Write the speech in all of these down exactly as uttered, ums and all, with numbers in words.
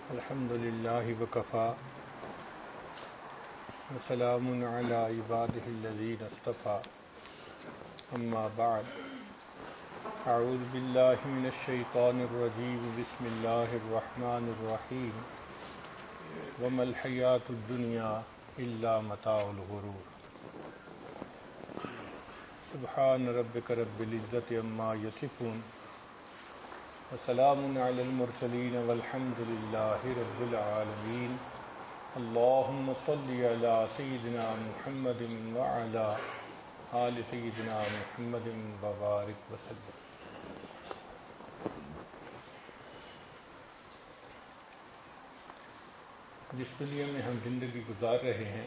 الحمد لله وكفى وسلام على عباده الذين اصطفى أما بعد أعوذ بالله من الشيطان الرجيم بسم الله الرحمن الرحيم وما الحياة الدنيا إلا متاع الغرور سبحان ربك رب العزة عما يصفون وسلام على المرسلين والحمد لله رب العالمين اللهم صل على سيدنا محمد وعلى آل سيدنا محمد وبارك وسلم. جس دنیا میں ہم زندگی گزار رہے ہیں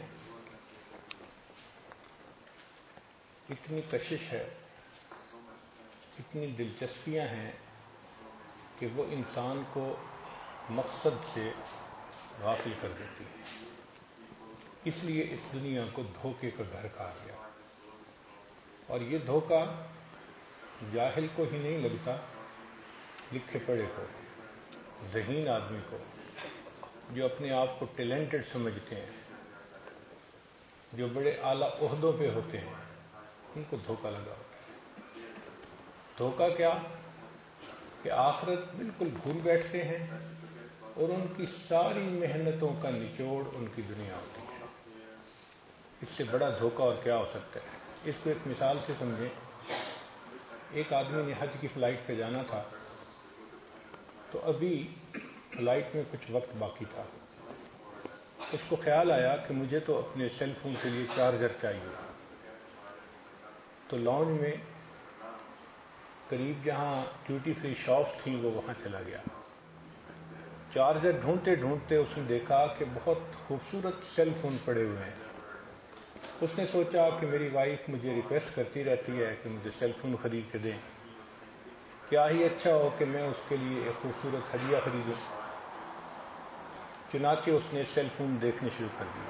اتنی کشش ہے، اتنی دلچسپیاں ہیں کہ وہ انسان کو مقصد سے غافل کر دیتی ہے. اس لیے اس دنیا کو دھوکے کا گھر کہا گیا، اور یہ دھوکہ جاہل کو ہی نہیں لگتا، لکھے پڑھے کو، ذہین آدمی کو، جو اپنے آپ کو ٹیلنٹڈ سمجھتے ہیں، جو بڑے اعلیٰ عہدوں پہ ہوتے ہیں، ان کو دھوکہ لگا ہوتا ہے. دھوکہ کیا کہ آخرت بالکل بھول بیٹھتے ہیں اور ان کی ساری محنتوں کا نچوڑ ان کی دنیا ہوتی ہے. اس سے بڑا دھوکہ اور کیا ہو سکتا ہے؟ اس کو ایک مثال سے سمجھیں. ایک آدمی نے حج کی فلائٹ پہ جانا تھا، تو ابھی فلائٹ میں کچھ وقت باقی تھا. اس کو خیال آیا کہ مجھے تو اپنے سیل فون کے لیے چارجر چاہیے. تو لاؤنج میں قریب جہاں ڈیوٹی فری شاپس تھی وہ وہاں چلا گیا. چارجر ڈھونڈتے ڈھونڈتے اس نے دیکھا کہ بہت خوبصورت سیل فون پڑے ہوئے ہیں. اس نے سوچا کہ میری وائف مجھے ریکویسٹ کرتی رہتی ہے کہ مجھے سیل فون خرید کے دیں، کیا ہی اچھا ہو کہ میں اس کے لیے ایک خوبصورت ہدیہ خریدوں. چنانچہ اس نے سیل فون دیکھنے شروع کر دیا.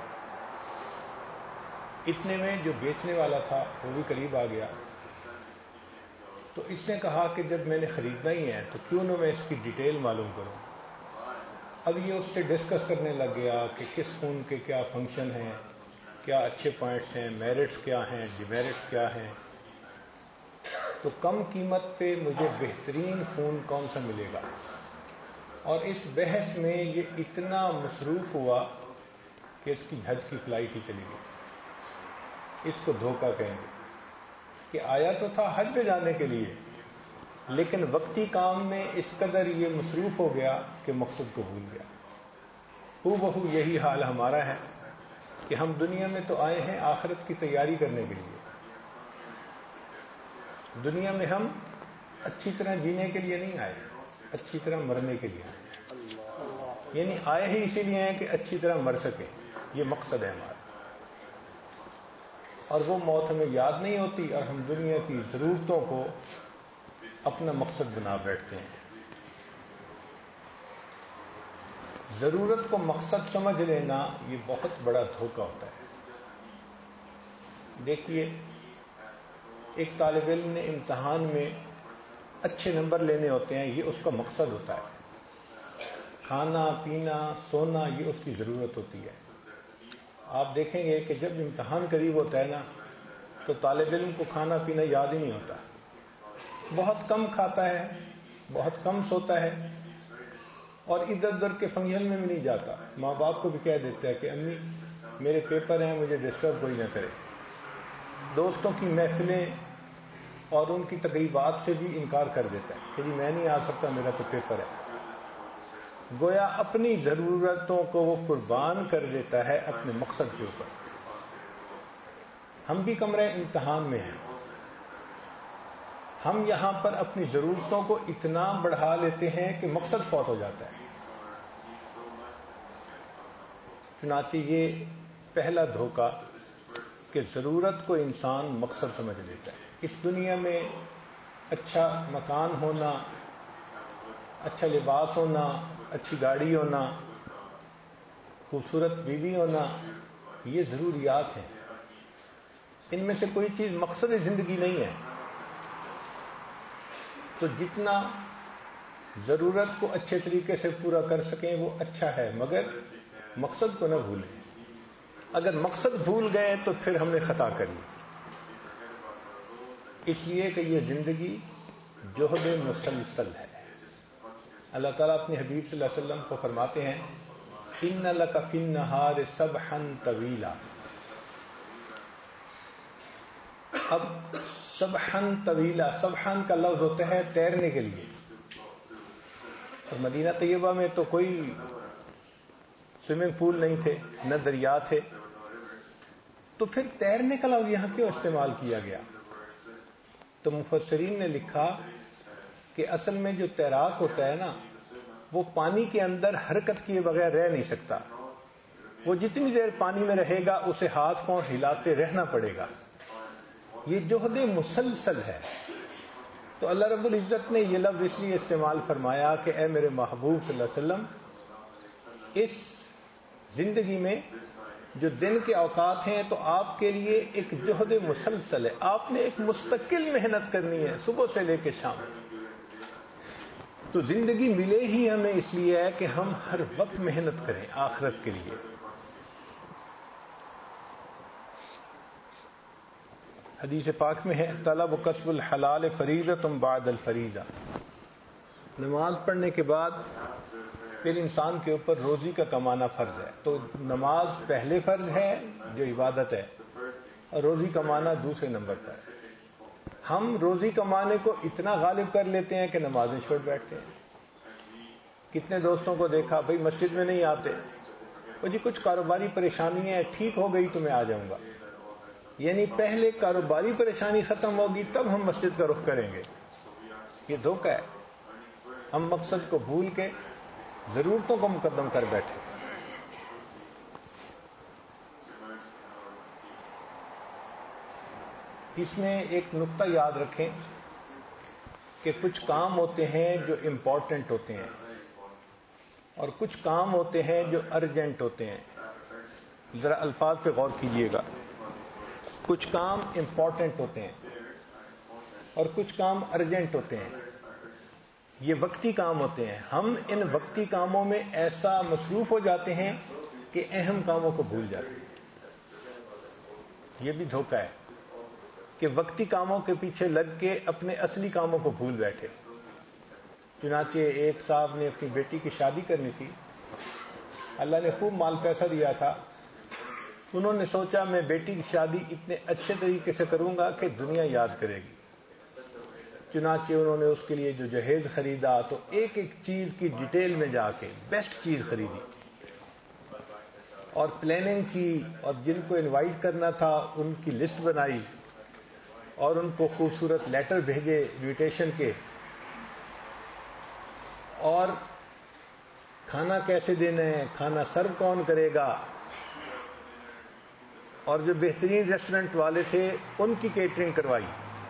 اتنے میں جو بیچنے والا تھا وہ بھی قریب آ گیا. تو اس نے کہا کہ جب میں نے خریدنا ہی ہے تو کیوں نہ میں اس کی ڈیٹیل معلوم کروں. اب یہ اس سے ڈسکس کرنے لگ گیا کہ کس فون کے کیا فنکشن ہیں، کیا اچھے پوائنٹس ہیں، میرٹس کیا ہیں، ڈیمیرٹس کیا ہیں، تو کم قیمت پہ مجھے بہترین فون کون سا ملے گا. اور اس بحث میں یہ اتنا مصروف ہوا کہ اس کی حج کی فلائٹ ہی چلی گئی. اس کو دھوکہ کہیں گے کہ آیا تو تھا حج پہ جانے کے لیے، لیکن وقتی کام میں اس قدر یہ مصروف ہو گیا کہ مقصد کو بھول گیا. ہو بہو یہی حال ہمارا ہے کہ ہم دنیا میں تو آئے ہیں آخرت کی تیاری کرنے کے لیے. دنیا میں ہم اچھی طرح جینے کے لیے نہیں آئے، اچھی طرح مرنے کے لیے آئے ہیں. یعنی آئے ہی اسی لیے ہیں کہ اچھی طرح مر سکیں، یہ مقصد ہے ہمارا. اور وہ موت ہمیں یاد نہیں ہوتی اور ہم دنیا کی ضرورتوں کو اپنا مقصد بنا بیٹھتے ہیں. ضرورت کو مقصد سمجھ لینا یہ بہت بڑا دھوکہ ہوتا ہے. دیکھیے، ایک طالب علم نے امتحان میں اچھے نمبر لینے ہوتے ہیں، یہ اس کا مقصد ہوتا ہے. کھانا پینا سونا یہ اس کی ضرورت ہوتی ہے. آپ دیکھیں گے کہ جب امتحان قریب ہوتا ہے نا تو طالب علم کو کھانا پینا یاد ہی نہیں ہوتا. بہت کم کھاتا ہے، بہت کم سوتا ہے، اور ادھر ادھر کے فنکشن میں بھی نہیں جاتا. ماں باپ کو بھی کہہ دیتا ہے کہ امی میرے پیپر ہیں، مجھے ڈسٹرب کوئی نہ کرے. دوستوں کی محفلیں اور ان کی تقریبات سے بھی انکار کر دیتا ہے کہ جی میں نہیں آ سکتا، میرا تو پیپر ہے. گویا اپنی ضرورتوں کو وہ قربان کر دیتا ہے اپنے مقصد کے اوپر. ہم بھی کمرہ امتحان میں ہیں. ہم یہاں پر اپنی ضرورتوں کو اتنا بڑھا لیتے ہیں کہ مقصد فوت ہو جاتا ہے. چنانچہ یہ پہلا دھوکہ کہ ضرورت کو انسان مقصد سمجھ لیتا ہے. اس دنیا میں اچھا مکان ہونا، اچھا لباس ہونا، اچھی گاڑی ہونا، خوبصورت بیوی ہونا، یہ ضروریات ہیں. ان میں سے کوئی چیز مقصد زندگی نہیں ہے. تو جتنا ضرورت کو اچھے طریقے سے پورا کر سکیں وہ اچھا ہے، مگر مقصد کو نہ بھولیں۔ اگر مقصد بھول گئے تو پھر ہم نے خطا کری، اس لیے کہ یہ زندگی جہد مسلسل ہے۔ اللہ تعالیٰ اپنے حبیب صلی اللہ علیہ وسلم کو فرماتے ہیں ان لک فی النہار سبحا طویلا۔ اب سبحا طویلا، سبحا کا لفظ ہوتا ہے تیرنے کے لیے، اور مدینہ طیبہ میں تو کوئی سوئمنگ پول نہیں تھے، نہ دریا تھے، تو پھر تیرنے کا لفظ یہاں کیوں استعمال کیا گیا؟ تو مفسرین نے لکھا کہ اصل میں جو تیراک ہوتا ہے نا، وہ پانی کے اندر حرکت کیے بغیر رہ نہیں سکتا، وہ جتنی دیر پانی میں رہے گا اسے ہاتھ پاؤں ہلاتے رہنا پڑے گا، یہ جہد مسلسل ہے۔ تو اللہ رب العزت نے یہ لفظ اس لیے استعمال فرمایا کہ اے میرے محبوب صلی اللہ علیہ وسلم، اس زندگی میں جو دن کے اوقات ہیں تو آپ کے لیے ایک جہد مسلسل ہے، آپ نے ایک مستقل محنت کرنی ہے صبح سے لے کے شام۔ تو زندگی ملے ہی ہمیں اس لیے ہے کہ ہم ہر وقت محنت کریں آخرت کے لیے۔ حدیث پاک میں ہے طلب کسب الحلال فریضۃ بعد الفریضہ، نماز پڑھنے کے بعد پھر انسان کے اوپر روزی کا کمانا فرض ہے۔ تو نماز پہلے فرض ہے جو عبادت ہے، اور روزی کمانا دوسرے نمبر پر ہے۔ ہم روزی کمانے کو اتنا غالب کر لیتے ہیں کہ نمازیں چھوڑ بیٹھتے ہیں۔ کتنے دوستوں کو دیکھا بھئی مسجد میں نہیں آتے، وہ جی کچھ کاروباری پریشانی ہے، ٹھیک ہو گئی تو میں آ جاؤں گا، یعنی پہلے کاروباری پریشانی ختم ہوگی تب ہم مسجد کا رخ کریں گے۔ یہ دھوکہ ہے، ہم مقصد کو بھول کے ضرورتوں کو مقدم کر بیٹھے۔ اس میں ایک نقطہ یاد رکھیں کہ کچھ کام ہوتے ہیں جو امپورٹنٹ ہوتے ہیں، اور کچھ کام ہوتے ہیں جو ارجنٹ ہوتے ہیں۔ ذرا الفاظ پہ غور کیجئے گا۔ کچھ کام امپورٹنٹ ہوتے ہیں اور کچھ کام ارجنٹ ہوتے ہیں، یہ وقتی کام ہوتے ہیں۔ ہم ان وقتی کاموں میں ایسا مصروف ہو جاتے ہیں کہ اہم کاموں کو بھول جاتے ہیں۔ یہ بھی دھوکہ ہے کہ وقتی کاموں کے پیچھے لگ کے اپنے اصلی کاموں کو بھول بیٹھے۔ چنانچہ ایک صاحب نے اپنی بیٹی کی شادی کرنی تھی، اللہ نے خوب مال پیسہ دیا تھا، انہوں نے سوچا میں بیٹی کی شادی اتنے اچھے طریقے سے کروں گا کہ دنیا یاد کرے گی۔ چنانچہ انہوں نے اس کے لیے جو جہیز خریدا تو ایک ایک چیز کی ڈیٹیل میں جا کے بیسٹ چیز خریدی اور پلاننگ کی، اور جن کو انوائٹ کرنا تھا ان کی لسٹ بنائی اور ان کو خوبصورت لیٹر بھیجے انویٹیشن کے، اور کھانا کیسے دینا ہے، کھانا سرو کون کرے گا، اور جو بہترین ریسٹورنٹ والے تھے ان کی کیٹرنگ کروائی۔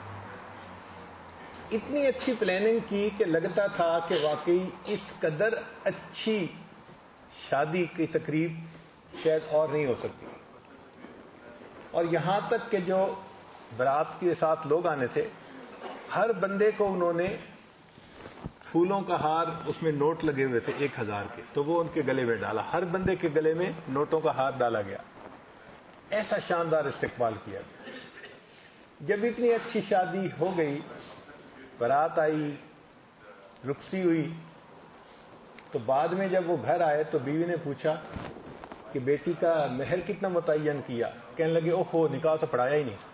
اتنی اچھی پلاننگ کی کہ لگتا تھا کہ واقعی اس قدر اچھی شادی کی تقریب شاید اور نہیں ہو سکتی۔ اور یہاں تک کہ جو برات کے ساتھ لوگ آنے تھے، ہر بندے کو انہوں نے پھولوں کا ہار، اس میں نوٹ لگے ہوئے تھے ایک ہزار کے، تو وہ ان کے گلے میں ڈالا، ہر بندے کے گلے میں نوٹوں کا ہار ڈالا گیا۔ ایسا شاندار استقبال کیا گیا۔ جب اتنی اچھی شادی ہو گئی، برات آئی، رخصتی ہوئی، تو بعد میں جب وہ گھر آئے تو بیوی نے پوچھا کہ بیٹی کا مہر کتنا متعین کیا؟ کہنے لگے اوہو نکاح تو پڑھایا ہی نہیں۔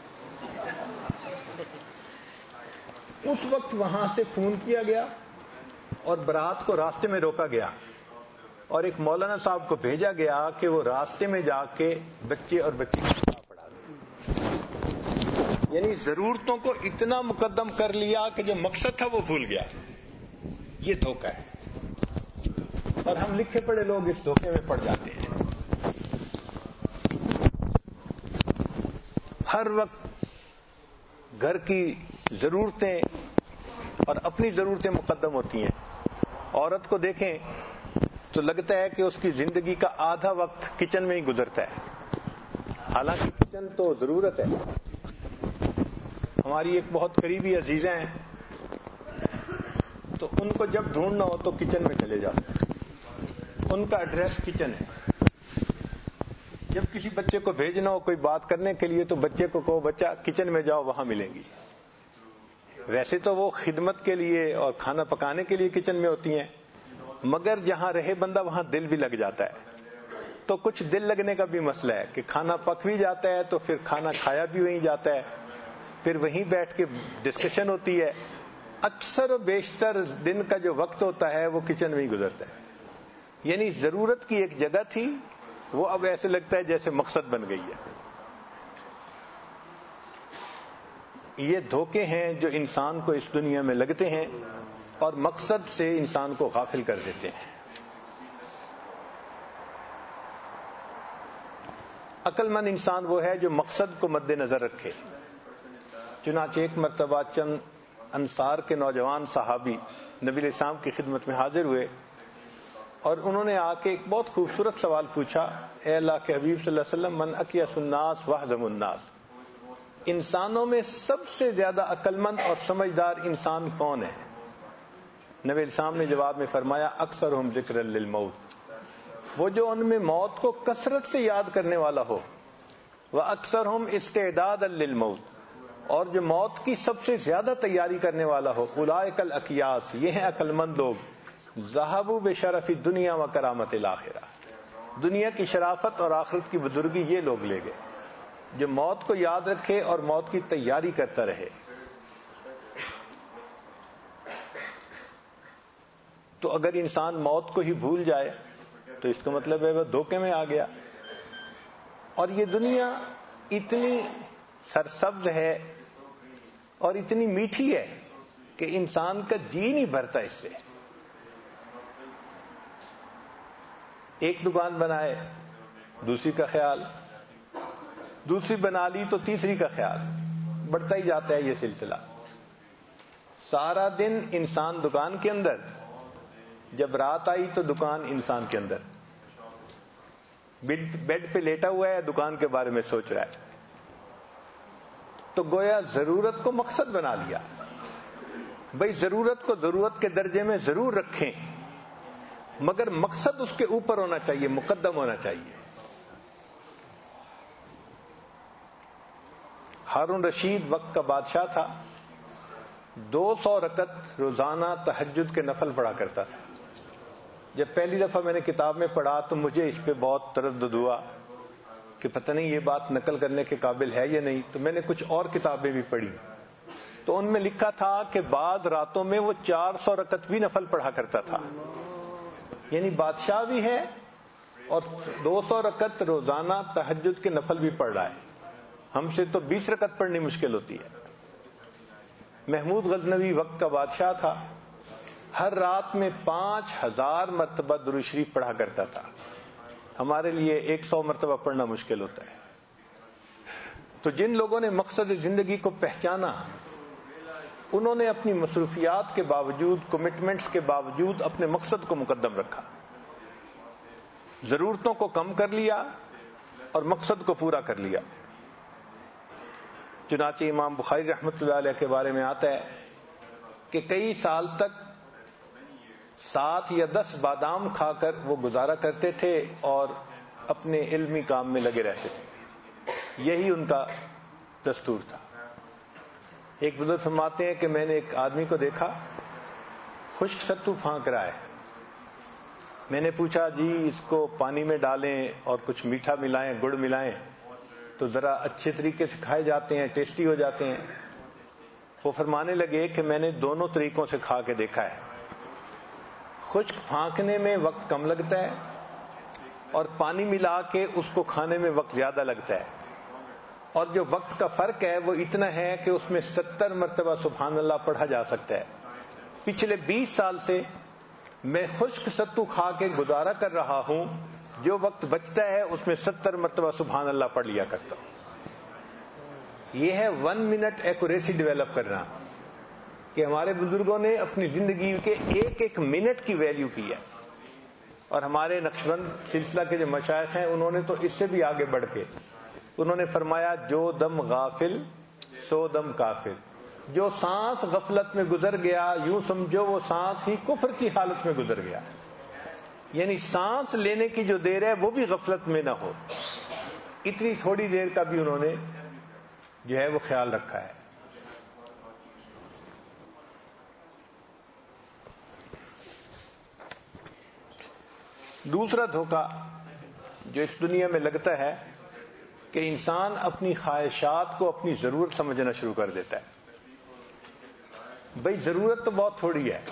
اس وقت وہاں سے فون کیا گیا اور برات کو راستے میں روکا گیا، اور ایک مولانا صاحب کو بھیجا گیا کہ وہ راستے میں جا کے بچے اور بچی کو نکاح پڑھا دیں۔ یعنی ضرورتوں کو اتنا مقدم کر لیا کہ جو مقصد تھا وہ بھول گیا۔ یہ دھوکہ ہے، اور ہم لکھے پڑھے لوگ اس دھوکے میں پڑ جاتے ہیں۔ ہر وقت گھر کی ضرورتیں اور اپنی ضرورتیں مقدم ہوتی ہیں۔ عورت کو دیکھیں تو لگتا ہے کہ اس کی زندگی کا آدھا وقت کچن میں ہی گزرتا ہے، حالانکہ کچن تو ضرورت ہے۔ ہماری ایک بہت قریبی عزیزہ ہیں، تو ان کو جب ڈھونڈنا ہو تو کچن میں چلے جاتے ہیں، ان کا ایڈریس کچن ہے۔ جب کسی بچے کو بھیجنا ہو کوئی بات کرنے کے لیے تو بچے کو کہو بچہ کچن میں جاؤ، وہاں ملیں گی۔ ویسے تو وہ خدمت کے لیے اور کھانا پکانے کے لیے کچن میں ہوتی ہیں، مگر جہاں رہے بندہ وہاں دل بھی لگ جاتا ہے۔ تو کچھ دل لگنے کا بھی مسئلہ ہے کہ کھانا پک بھی جاتا ہے تو پھر کھانا کھایا بھی وہیں جاتا ہے، پھر وہیں بیٹھ کے ڈسکشن ہوتی ہے۔ اکثر و بیشتر دن کا جو وقت ہوتا ہے وہ کچن میں ہی گزرتا ہے۔ یعنی ضرورت کی ایک جگہ تھی، وہ اب ایسے لگتا ہے جیسے مقصد بن گئی ہے۔ یہ دھوکے ہیں جو انسان کو اس دنیا میں لگتے ہیں اور مقصد سے انسان کو غافل کر دیتے ہیں۔ عقل مند انسان وہ ہے جو مقصد کو مد نظر رکھے۔ چنانچہ ایک مرتبہ چند انصار کے نوجوان صحابی نبی علیہ السلام کی خدمت میں حاضر ہوئے اور انہوں نے آ کے ایک بہت خوبصورت سوال پوچھا، اے اللہ کے حبیب صلی اللہ علیہ وسلم، من اکیس الناس واحذم الناس، انسانوں میں سب سے زیادہ عقل مند اور سمجھدار انسان کون ہے؟ نبی علیہ السلام نے جواب میں فرمایا، اکثرہم ذکرا للموت، وہ جو ان میں موت کو کثرت سے یاد کرنے والا ہو، وَأَكْثَرْهُمْ اسْتِعْدَادًا لِلْمَوْتِ، اور جو موت کی سب سے زیادہ تیاری کرنے والا ہو، اولئک الاکیاس، یہ ہیں عقل مند لوگ، ذہبوا بشرف الدنیا وکرامت الآخرہ، دنیا کی شرافت اور آخرت کی بزرگی یہ لوگ لے گئے۔ جو موت کو یاد رکھے اور موت کی تیاری کرتا رہے۔ تو اگر انسان موت کو ہی بھول جائے تو اس کا مطلب ہے وہ دھوکے میں آ گیا۔ اور یہ دنیا اتنی سرسبز ہے اور اتنی میٹھی ہے کہ انسان کا جی نہیں بھرتا اس سے۔ ایک دکان بنائے دوسری کا خیال، دوسری بنا لی تو تیسری کا خیال، بڑھتا ہی جاتا ہے یہ سلسلہ۔ سارا دن انسان دکان کے اندر، جب رات آئی تو دکان انسان کے اندر، بیڈ پہ لیٹا ہوا ہے دکان کے بارے میں سوچ رہا ہے۔ تو گویا ضرورت کو مقصد بنا لیا۔ بھئی ضرورت کو ضرورت کے درجے میں ضرور رکھیں، مگر مقصد اس کے اوپر ہونا چاہیے، مقدم ہونا چاہیے۔ ہارون رشید وقت کا بادشاہ تھا، دو سو رکعت روزانہ تہجد کے نفل پڑھا کرتا تھا۔ جب پہلی دفعہ میں نے کتاب میں پڑھا تو مجھے اس پہ بہت تردد ہوا کہ پتہ نہیں یہ بات نقل کرنے کے قابل ہے یا نہیں، تو میں نے کچھ اور کتابیں بھی پڑھی تو ان میں لکھا تھا کہ بعض راتوں میں وہ چار سو رکعت بھی نفل پڑھا کرتا تھا۔ یعنی بادشاہ بھی ہے اور دو سو رکعت روزانہ تہجد کے نفل بھی پڑھ رہا ہے۔ ہم سے تو بیس رکعت پڑھنی مشکل ہوتی ہے۔ محمود غزنوی وقت کا بادشاہ تھا، ہر رات میں پانچ ہزار مرتبہ درود شریف پڑھا کرتا تھا۔ ہمارے لیے ایک سو مرتبہ پڑھنا مشکل ہوتا ہے۔ تو جن لوگوں نے مقصد زندگی کو پہچانا، انہوں نے اپنی مصروفیات کے باوجود، کمٹمنٹس کے باوجود اپنے مقصد کو مقدم رکھا، ضرورتوں کو کم کر لیا اور مقصد کو پورا کر لیا۔ چنانچہ امام بخاری رحمۃ اللہ علیہ کے بارے میں آتا ہے کہ کئی سال تک سات یا دس بادام کھا کر وہ گزارا کرتے تھے اور اپنے علمی کام میں لگے رہتے تھے، یہی ان کا دستور تھا۔ ایک بزرگ فرماتے ہیں کہ میں نے ایک آدمی کو دیکھا خشک ستو پھانک رہا ہے۔ میں نے پوچھا جی اس کو پانی میں ڈالیں اور کچھ میٹھا ملائیں، گڑ ملائیں تو ذرا اچھے طریقے سے کھائے جاتے ہیں، ٹیسٹی ہو جاتے ہیں۔ وہ فرمانے لگے کہ میں نے دونوں طریقوں سے کھا کے دیکھا ہے، خشک پھانکنے میں وقت کم لگتا ہے اور پانی ملا کے اس کو کھانے میں وقت زیادہ لگتا ہے، اور جو وقت کا فرق ہے وہ اتنا ہے کہ اس میں ستر مرتبہ سبحان اللہ پڑھا جا سکتا ہے۔ پچھلے بیس سال سے میں خشک ستو کھا کے گزارا کر رہا ہوں، جو وقت بچتا ہے اس میں ستر مرتبہ سبحان اللہ پڑھ لیا کرتا ہوں۔ یہ ہے ون منٹ ایکوریسی ڈیولپ کرنا، کہ ہمارے بزرگوں نے اپنی زندگی کے ایک ایک منٹ کی ویلیو کی ہے۔ اور ہمارے نقشبند سلسلہ کے جو مشائخ ہیں انہوں نے تو اس سے بھی آگے بڑھ کے انہوں نے فرمایا جو دم غافل سو دم کافر، جو سانس غفلت میں گزر گیا یوں سمجھو وہ سانس ہی کفر کی حالت میں گزر گیا. یعنی سانس لینے کی جو دیر ہے وہ بھی غفلت میں نہ ہو، اتنی تھوڑی دیر کا بھی انہوں نے جو ہے وہ خیال رکھا ہے. دوسرا دھوکہ جو اس دنیا میں لگتا ہے کہ انسان اپنی خواہشات کو اپنی ضرورت سمجھنا شروع کر دیتا ہے. بھئی ضرورت تو بہت تھوڑی ہے،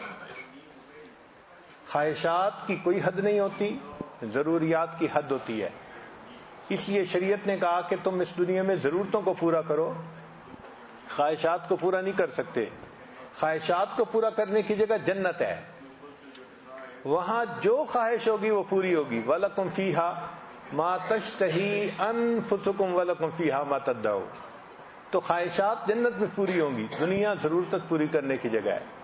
خواہشات کی کوئی حد نہیں ہوتی، ضروریات کی حد ہوتی ہے. اس لیے شریعت نے کہا کہ تم اس دنیا میں ضرورتوں کو پورا کرو، خواہشات کو پورا نہیں کر سکتے. خواہشات کو پورا کرنے کی جگہ جنت ہے، وہاں جو خواہش ہوگی وہ پوری ہوگی. وَلَكُمْ فِيهَا مَا تَشْتَهِي أَنفُسُكُمْ وَلَكُمْ فِيهَا مَا تَدَّعُونَ. تو خواہشات جنت میں پوری ہوں گی، دنیا ضرورت پوری کرنے کی جگہ ہے.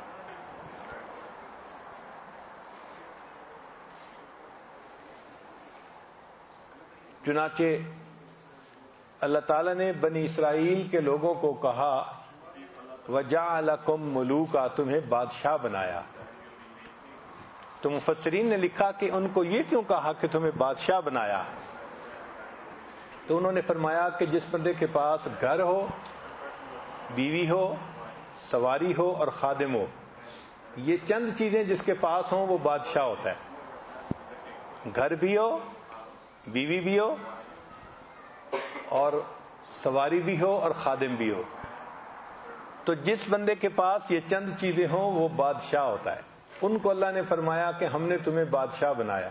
چنانچہ اللہ تعالیٰ نے بنی اسرائیل کے لوگوں کو کہا وَجَعَلَكُمْ مُلُوكًا، تمہیں بادشاہ بنایا. تو مفسرین نے لکھا کہ ان کو یہ کیوں کہا کہ تمہیں بادشاہ بنایا؟ تو انہوں نے فرمایا کہ جس بندے کے پاس گھر ہو، بیوی ہو، سواری ہو اور خادم ہو، یہ چند چیزیں جس کے پاس ہوں وہ بادشاہ ہوتا ہے. گھر بھی ہو، بیوی بھی ہو اور سواری بھی ہو اور خادم بھی ہو. تو جس بندے کے پاس یہ چند چیزیں ہوں وہ بادشاہ ہوتا ہے. ان کو اللہ نے فرمایا کہ ہم نے تمہیں بادشاہ بنایا.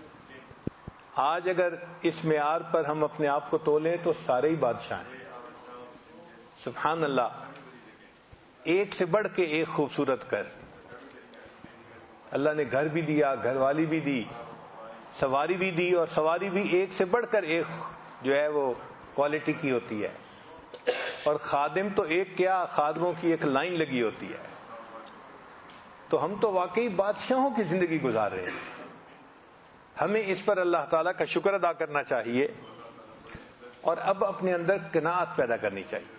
آج اگر اس معیار پر ہم اپنے آپ کو تولیں تو سارے ہی بادشاہ ہیں. سبحان اللہ، ایک سے بڑھ کے ایک خوبصورت گھر. اللہ نے گھر بھی دیا، گھر والی بھی دی، سواری بھی دی، اور سواری بھی ایک سے بڑھ کر ایک جو ہے وہ کوالٹی کی ہوتی ہے. اور خادم تو ایک کیا، خادموں کی ایک لائن لگی ہوتی ہے. تو ہم تو واقعی بادشاہوں کی زندگی گزار رہے ہیں. ہمیں اس پر اللہ تعالیٰ کا شکر ادا کرنا چاہیے اور اب اپنے اندر قناعت پیدا کرنی چاہیے.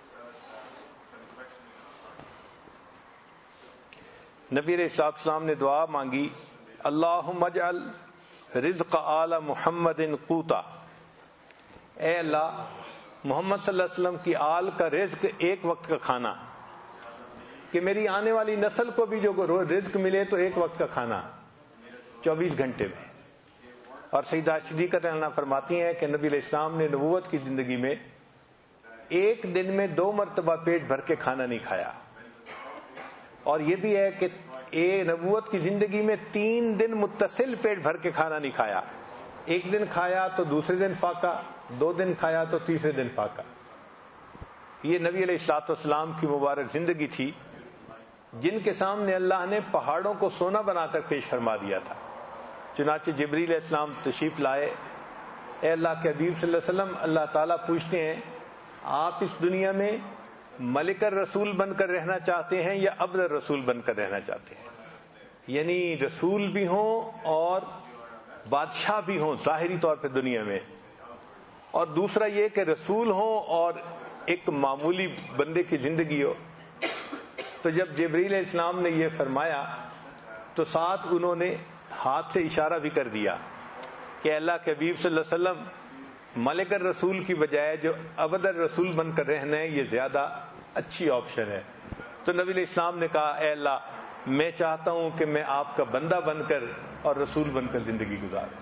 نبی علیہ الصلوۃ والسلام نے دعا مانگی اللہم اجعل رزق آل محمد قوتا. اے اللہ، محمد صلی اللہ علیہ وسلم کی آل کا رزق ایک وقت کا کھانا، کہ میری آنے والی نسل کو بھی جو رزق ملے تو ایک وقت کا کھانا چوبیس گھنٹے میں. اور سیدہ صدیقہ رضی اللہ عنہا فرماتی ہیں کہ نبی علیہ السلام نے نبوت کی زندگی میں ایک دن میں دو مرتبہ پیٹ بھر کے کھانا نہیں کھایا. اور یہ بھی ہے کہ اے نبوت کی زندگی میں تین دن متصل پیٹ بھر کے کھانا نہیں کھایا. ایک دن کھایا تو دوسرے دن فاقہ، دو دن کھایا تو تیسرے دن فاقہ. یہ نبی علیہ الصلوۃ والسلام کی مبارک زندگی تھی جن کے سامنے اللہ نے پہاڑوں کو سونا بنا کر پیش فرما دیا تھا. چنانچہ جبریل علیہ السلام تشریف لائے. اے اللہ کے حبیب صلی اللہ علیہ وسلم، اللہ تعالیٰ پوچھتے ہیں آپ اس دنیا میں ملک الرسول بن کر رہنا چاہتے ہیں یا عبد الرسول بن کر رہنا چاہتے ہیں؟ یعنی رسول بھی ہوں اور بادشاہ بھی ہوں ظاہری طور پہ دنیا میں، اور دوسرا یہ کہ رسول ہوں اور ایک معمولی بندے کی زندگی ہو. تو جب جبریل علیہ السلام نے یہ فرمایا تو ساتھ انہوں نے ہاتھ سے اشارہ بھی کر دیا کہ اللہ کے حبیب صلی اللہ علیہ وسلم، ملک الرسول کی بجائے جو عبد الرسول بن کر رہنا ہے یہ زیادہ اچھی آپشن ہے. تو نبی علیہ السلام نے کہا اے اللہ، میں چاہتا ہوں کہ میں آپ کا بندہ بن کر اور رسول بن کر زندگی گزاروں.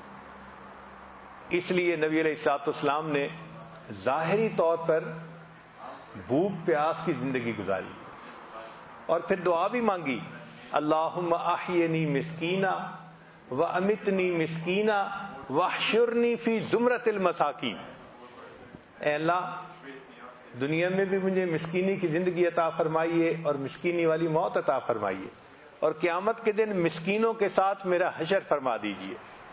اس لیے نبی علیہ الصلوۃ والسلام نے ظاہری طور پر بھوک پیاس کی زندگی گزاری اور پھر دعا بھی مانگی اللہم احینی مسکینا و امتنی مسکینا واحشرنی فی زمرۃ المساکین. اے اللہ، دنیا میں بھی مجھے مسکینی کی زندگی عطا فرمائیے اور مسکینی والی موت عطا فرمائیے، اور قیامت کے دن مسکینوں کے ساتھ میرا حشر فرما دیجیے.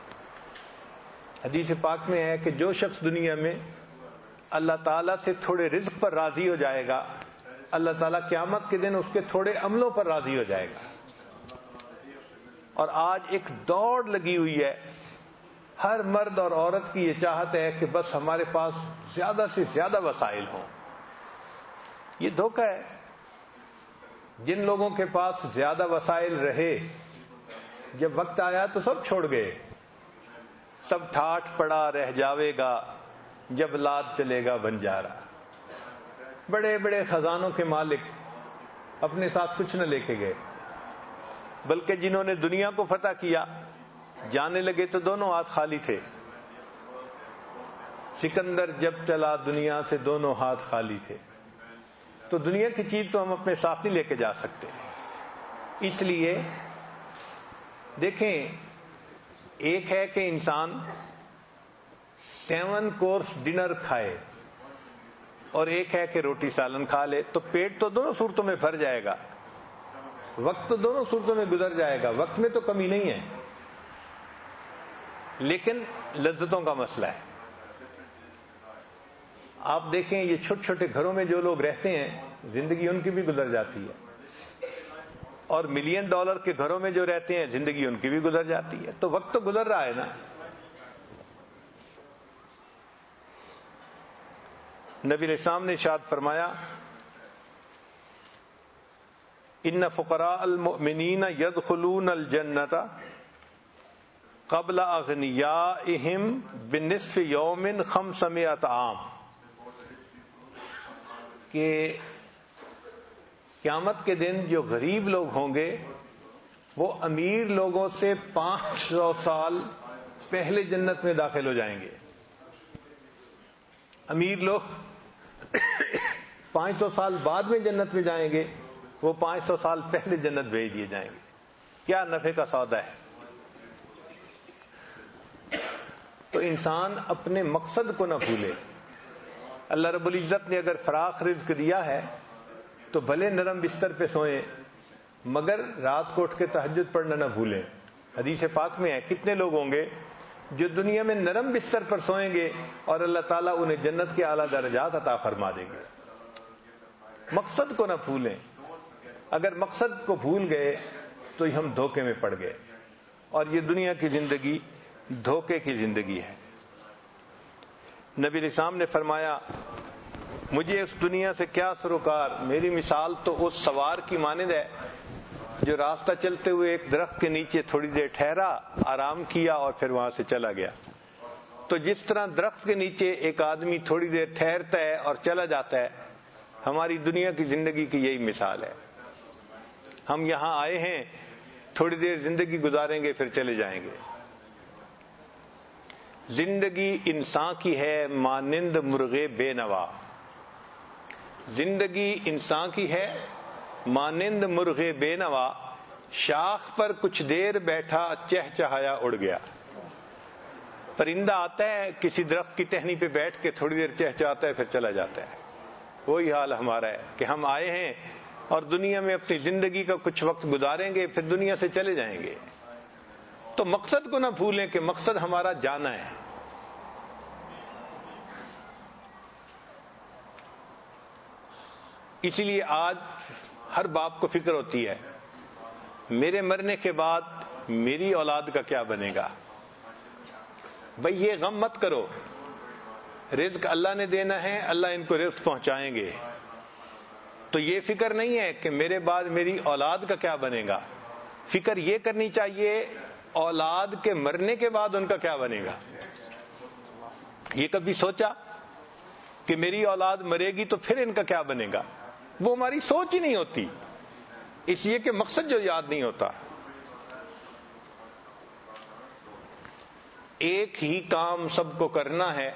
حدیث پاک میں ہے کہ جو شخص دنیا میں اللہ تعالیٰ سے تھوڑے رزق پر راضی ہو جائے گا، اللہ تعالیٰ قیامت کے دن اس کے تھوڑے عملوں پر راضی ہو جائے گا. اور آج ایک دوڑ لگی ہوئی ہے، ہر مرد اور عورت کی یہ چاہت ہے کہ بس ہمارے پاس زیادہ سے زیادہ وسائل ہوں. یہ دھوکہ ہے. جن لوگوں کے پاس زیادہ وسائل رہے جب وقت آیا تو سب چھوڑ گئے. سب ٹھاٹھ پڑا رہ جاوے گا جب لاد چلے گا بنجارا. بڑے بڑے خزانوں کے مالک اپنے ساتھ کچھ نہ لے کے گئے، بلکہ جنہوں نے دنیا کو فتح کیا جانے لگے تو دونوں ہاتھ خالی تھے. سکندر جب چلا دنیا سے دونوں ہاتھ خالی تھے. تو دنیا کی چیز تو ہم اپنے ساتھ نہیں لے کے جا سکتے. اس لیے دیکھیں، ایک ہے کہ انسان سیون کورس ڈنر کھائے اور ایک ہے کہ روٹی سالن کھا لے، تو پیٹ تو دونوں صورتوں میں بھر جائے گا، وقت تو دونوں صورتوں میں گزر جائے گا، وقت میں تو کمی نہیں ہے، لیکن لذتوں کا مسئلہ ہے. آپ دیکھیں یہ چھوٹے چھوٹے گھروں میں جو لوگ رہتے ہیں زندگی ان کی بھی گزر جاتی ہے، اور ملین ڈالر کے گھروں میں جو رہتے ہیں زندگی ان کی بھی گزر جاتی ہے. تو وقت تو گزر رہا ہے نا. نبی علیہ السلام نے ارشاد فرمایا، ان فقراء المؤمنین يدخلون الجنۃ قبل اغنیائہم بنصف یوم خمسمائۃ عام، کہ قیامت کے دن جو غریب لوگ ہوں گے وہ امیر لوگوں سے پانچ سو سال پہلے جنت میں داخل ہو جائیں گے. امیر لوگ پانچ سو سال بعد میں جنت میں جائیں گے، وہ پانچ سو سال پہلے جنت بھیج دیے جائیں گے. کیا نفع کا سودا ہے. تو انسان اپنے مقصد کو نہ بھولے. اللہ رب العزت نے اگر فراخ رزق دیا ہے تو بھلے نرم بستر پہ سوئیں، مگر رات کو اٹھ کے تہجد پڑھنا نہ بھولیں. حدیث پاک میں ہے کتنے لوگ ہوں گے جو دنیا میں نرم بستر پر سوئیں گے اور اللہ تعالیٰ انہیں جنت کے اعلیٰ درجات عطا فرما دیں گے. مقصد کو نہ بھولیں. اگر مقصد کو بھول گئے تو ہم دھوکے میں پڑ گئے، اور یہ دنیا کی زندگی دھوکے کی زندگی ہے. نبی علیہ السلام نے فرمایا، مجھے اس دنیا سے کیا سروکار، میری مثال تو اس سوار کی مانند ہے جو راستہ چلتے ہوئے ایک درخت کے نیچے تھوڑی دیر ٹھہرا، آرام کیا اور پھر وہاں سے چلا گیا. تو جس طرح درخت کے نیچے ایک آدمی تھوڑی دیر ٹھہرتا ہے اور چلا جاتا ہے، ہماری دنیا کی زندگی کی یہی مثال ہے. ہم یہاں آئے ہیں، تھوڑی دیر زندگی گزاریں گے پھر چلے جائیں گے. زندگی انسان کی ہے مانند مرغے بے نوا. زندگی انسان کی ہے مانند مرغے بے نوا، شاخ پر کچھ دیر بیٹھا چہچہایا اڑ گیا. پرندہ آتا ہے کسی درخت کی ٹہنی پہ بیٹھ کے تھوڑی دیر چہچہاتا ہے پھر چلا جاتا ہے. وہی حال ہمارا ہے کہ ہم آئے ہیں اور دنیا میں اپنی زندگی کا کچھ وقت گزاریں گے پھر دنیا سے چلے جائیں گے. تو مقصد کو نہ بھولیں کہ مقصد ہمارا جانا ہے. اسی لیے آج ہر باپ کو فکر ہوتی ہے میرے مرنے کے بعد میری اولاد کا کیا بنے گا. بھئی یہ غم مت کرو، رزق اللہ نے دینا ہے، اللہ ان کو رزق پہنچائیں گے. تو یہ فکر نہیں ہے کہ میرے بعد میری اولاد کا کیا بنے گا. فکر یہ کرنی چاہیے اولاد کے مرنے کے بعد ان کا کیا بنے گا. یہ کبھی سوچا کہ میری اولاد مرے گی تو پھر ان کا کیا بنے گا؟ وہ ہماری سوچ ہی نہیں ہوتی، اس لیے کہ مقصد جو یاد نہیں ہوتا. ایک ہی کام سب کو کرنا ہے،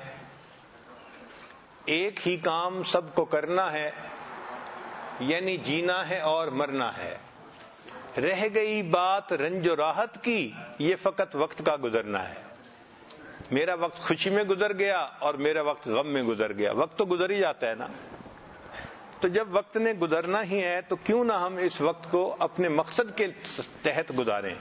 ایک ہی کام سب کو کرنا ہے، یعنی جینا ہے اور مرنا ہے. رہ گئی بات رنج و راحت کی، یہ فقط وقت کا گزرنا ہے. میرا وقت خوشی میں گزر گیا اور میرا وقت غم میں گزر گیا. وقت تو گزر ہی جاتا ہے نا. تو جب وقت نے گزرنا ہی ہے تو کیوں نہ ہم اس وقت کو اپنے مقصد کے تحت گزاریں.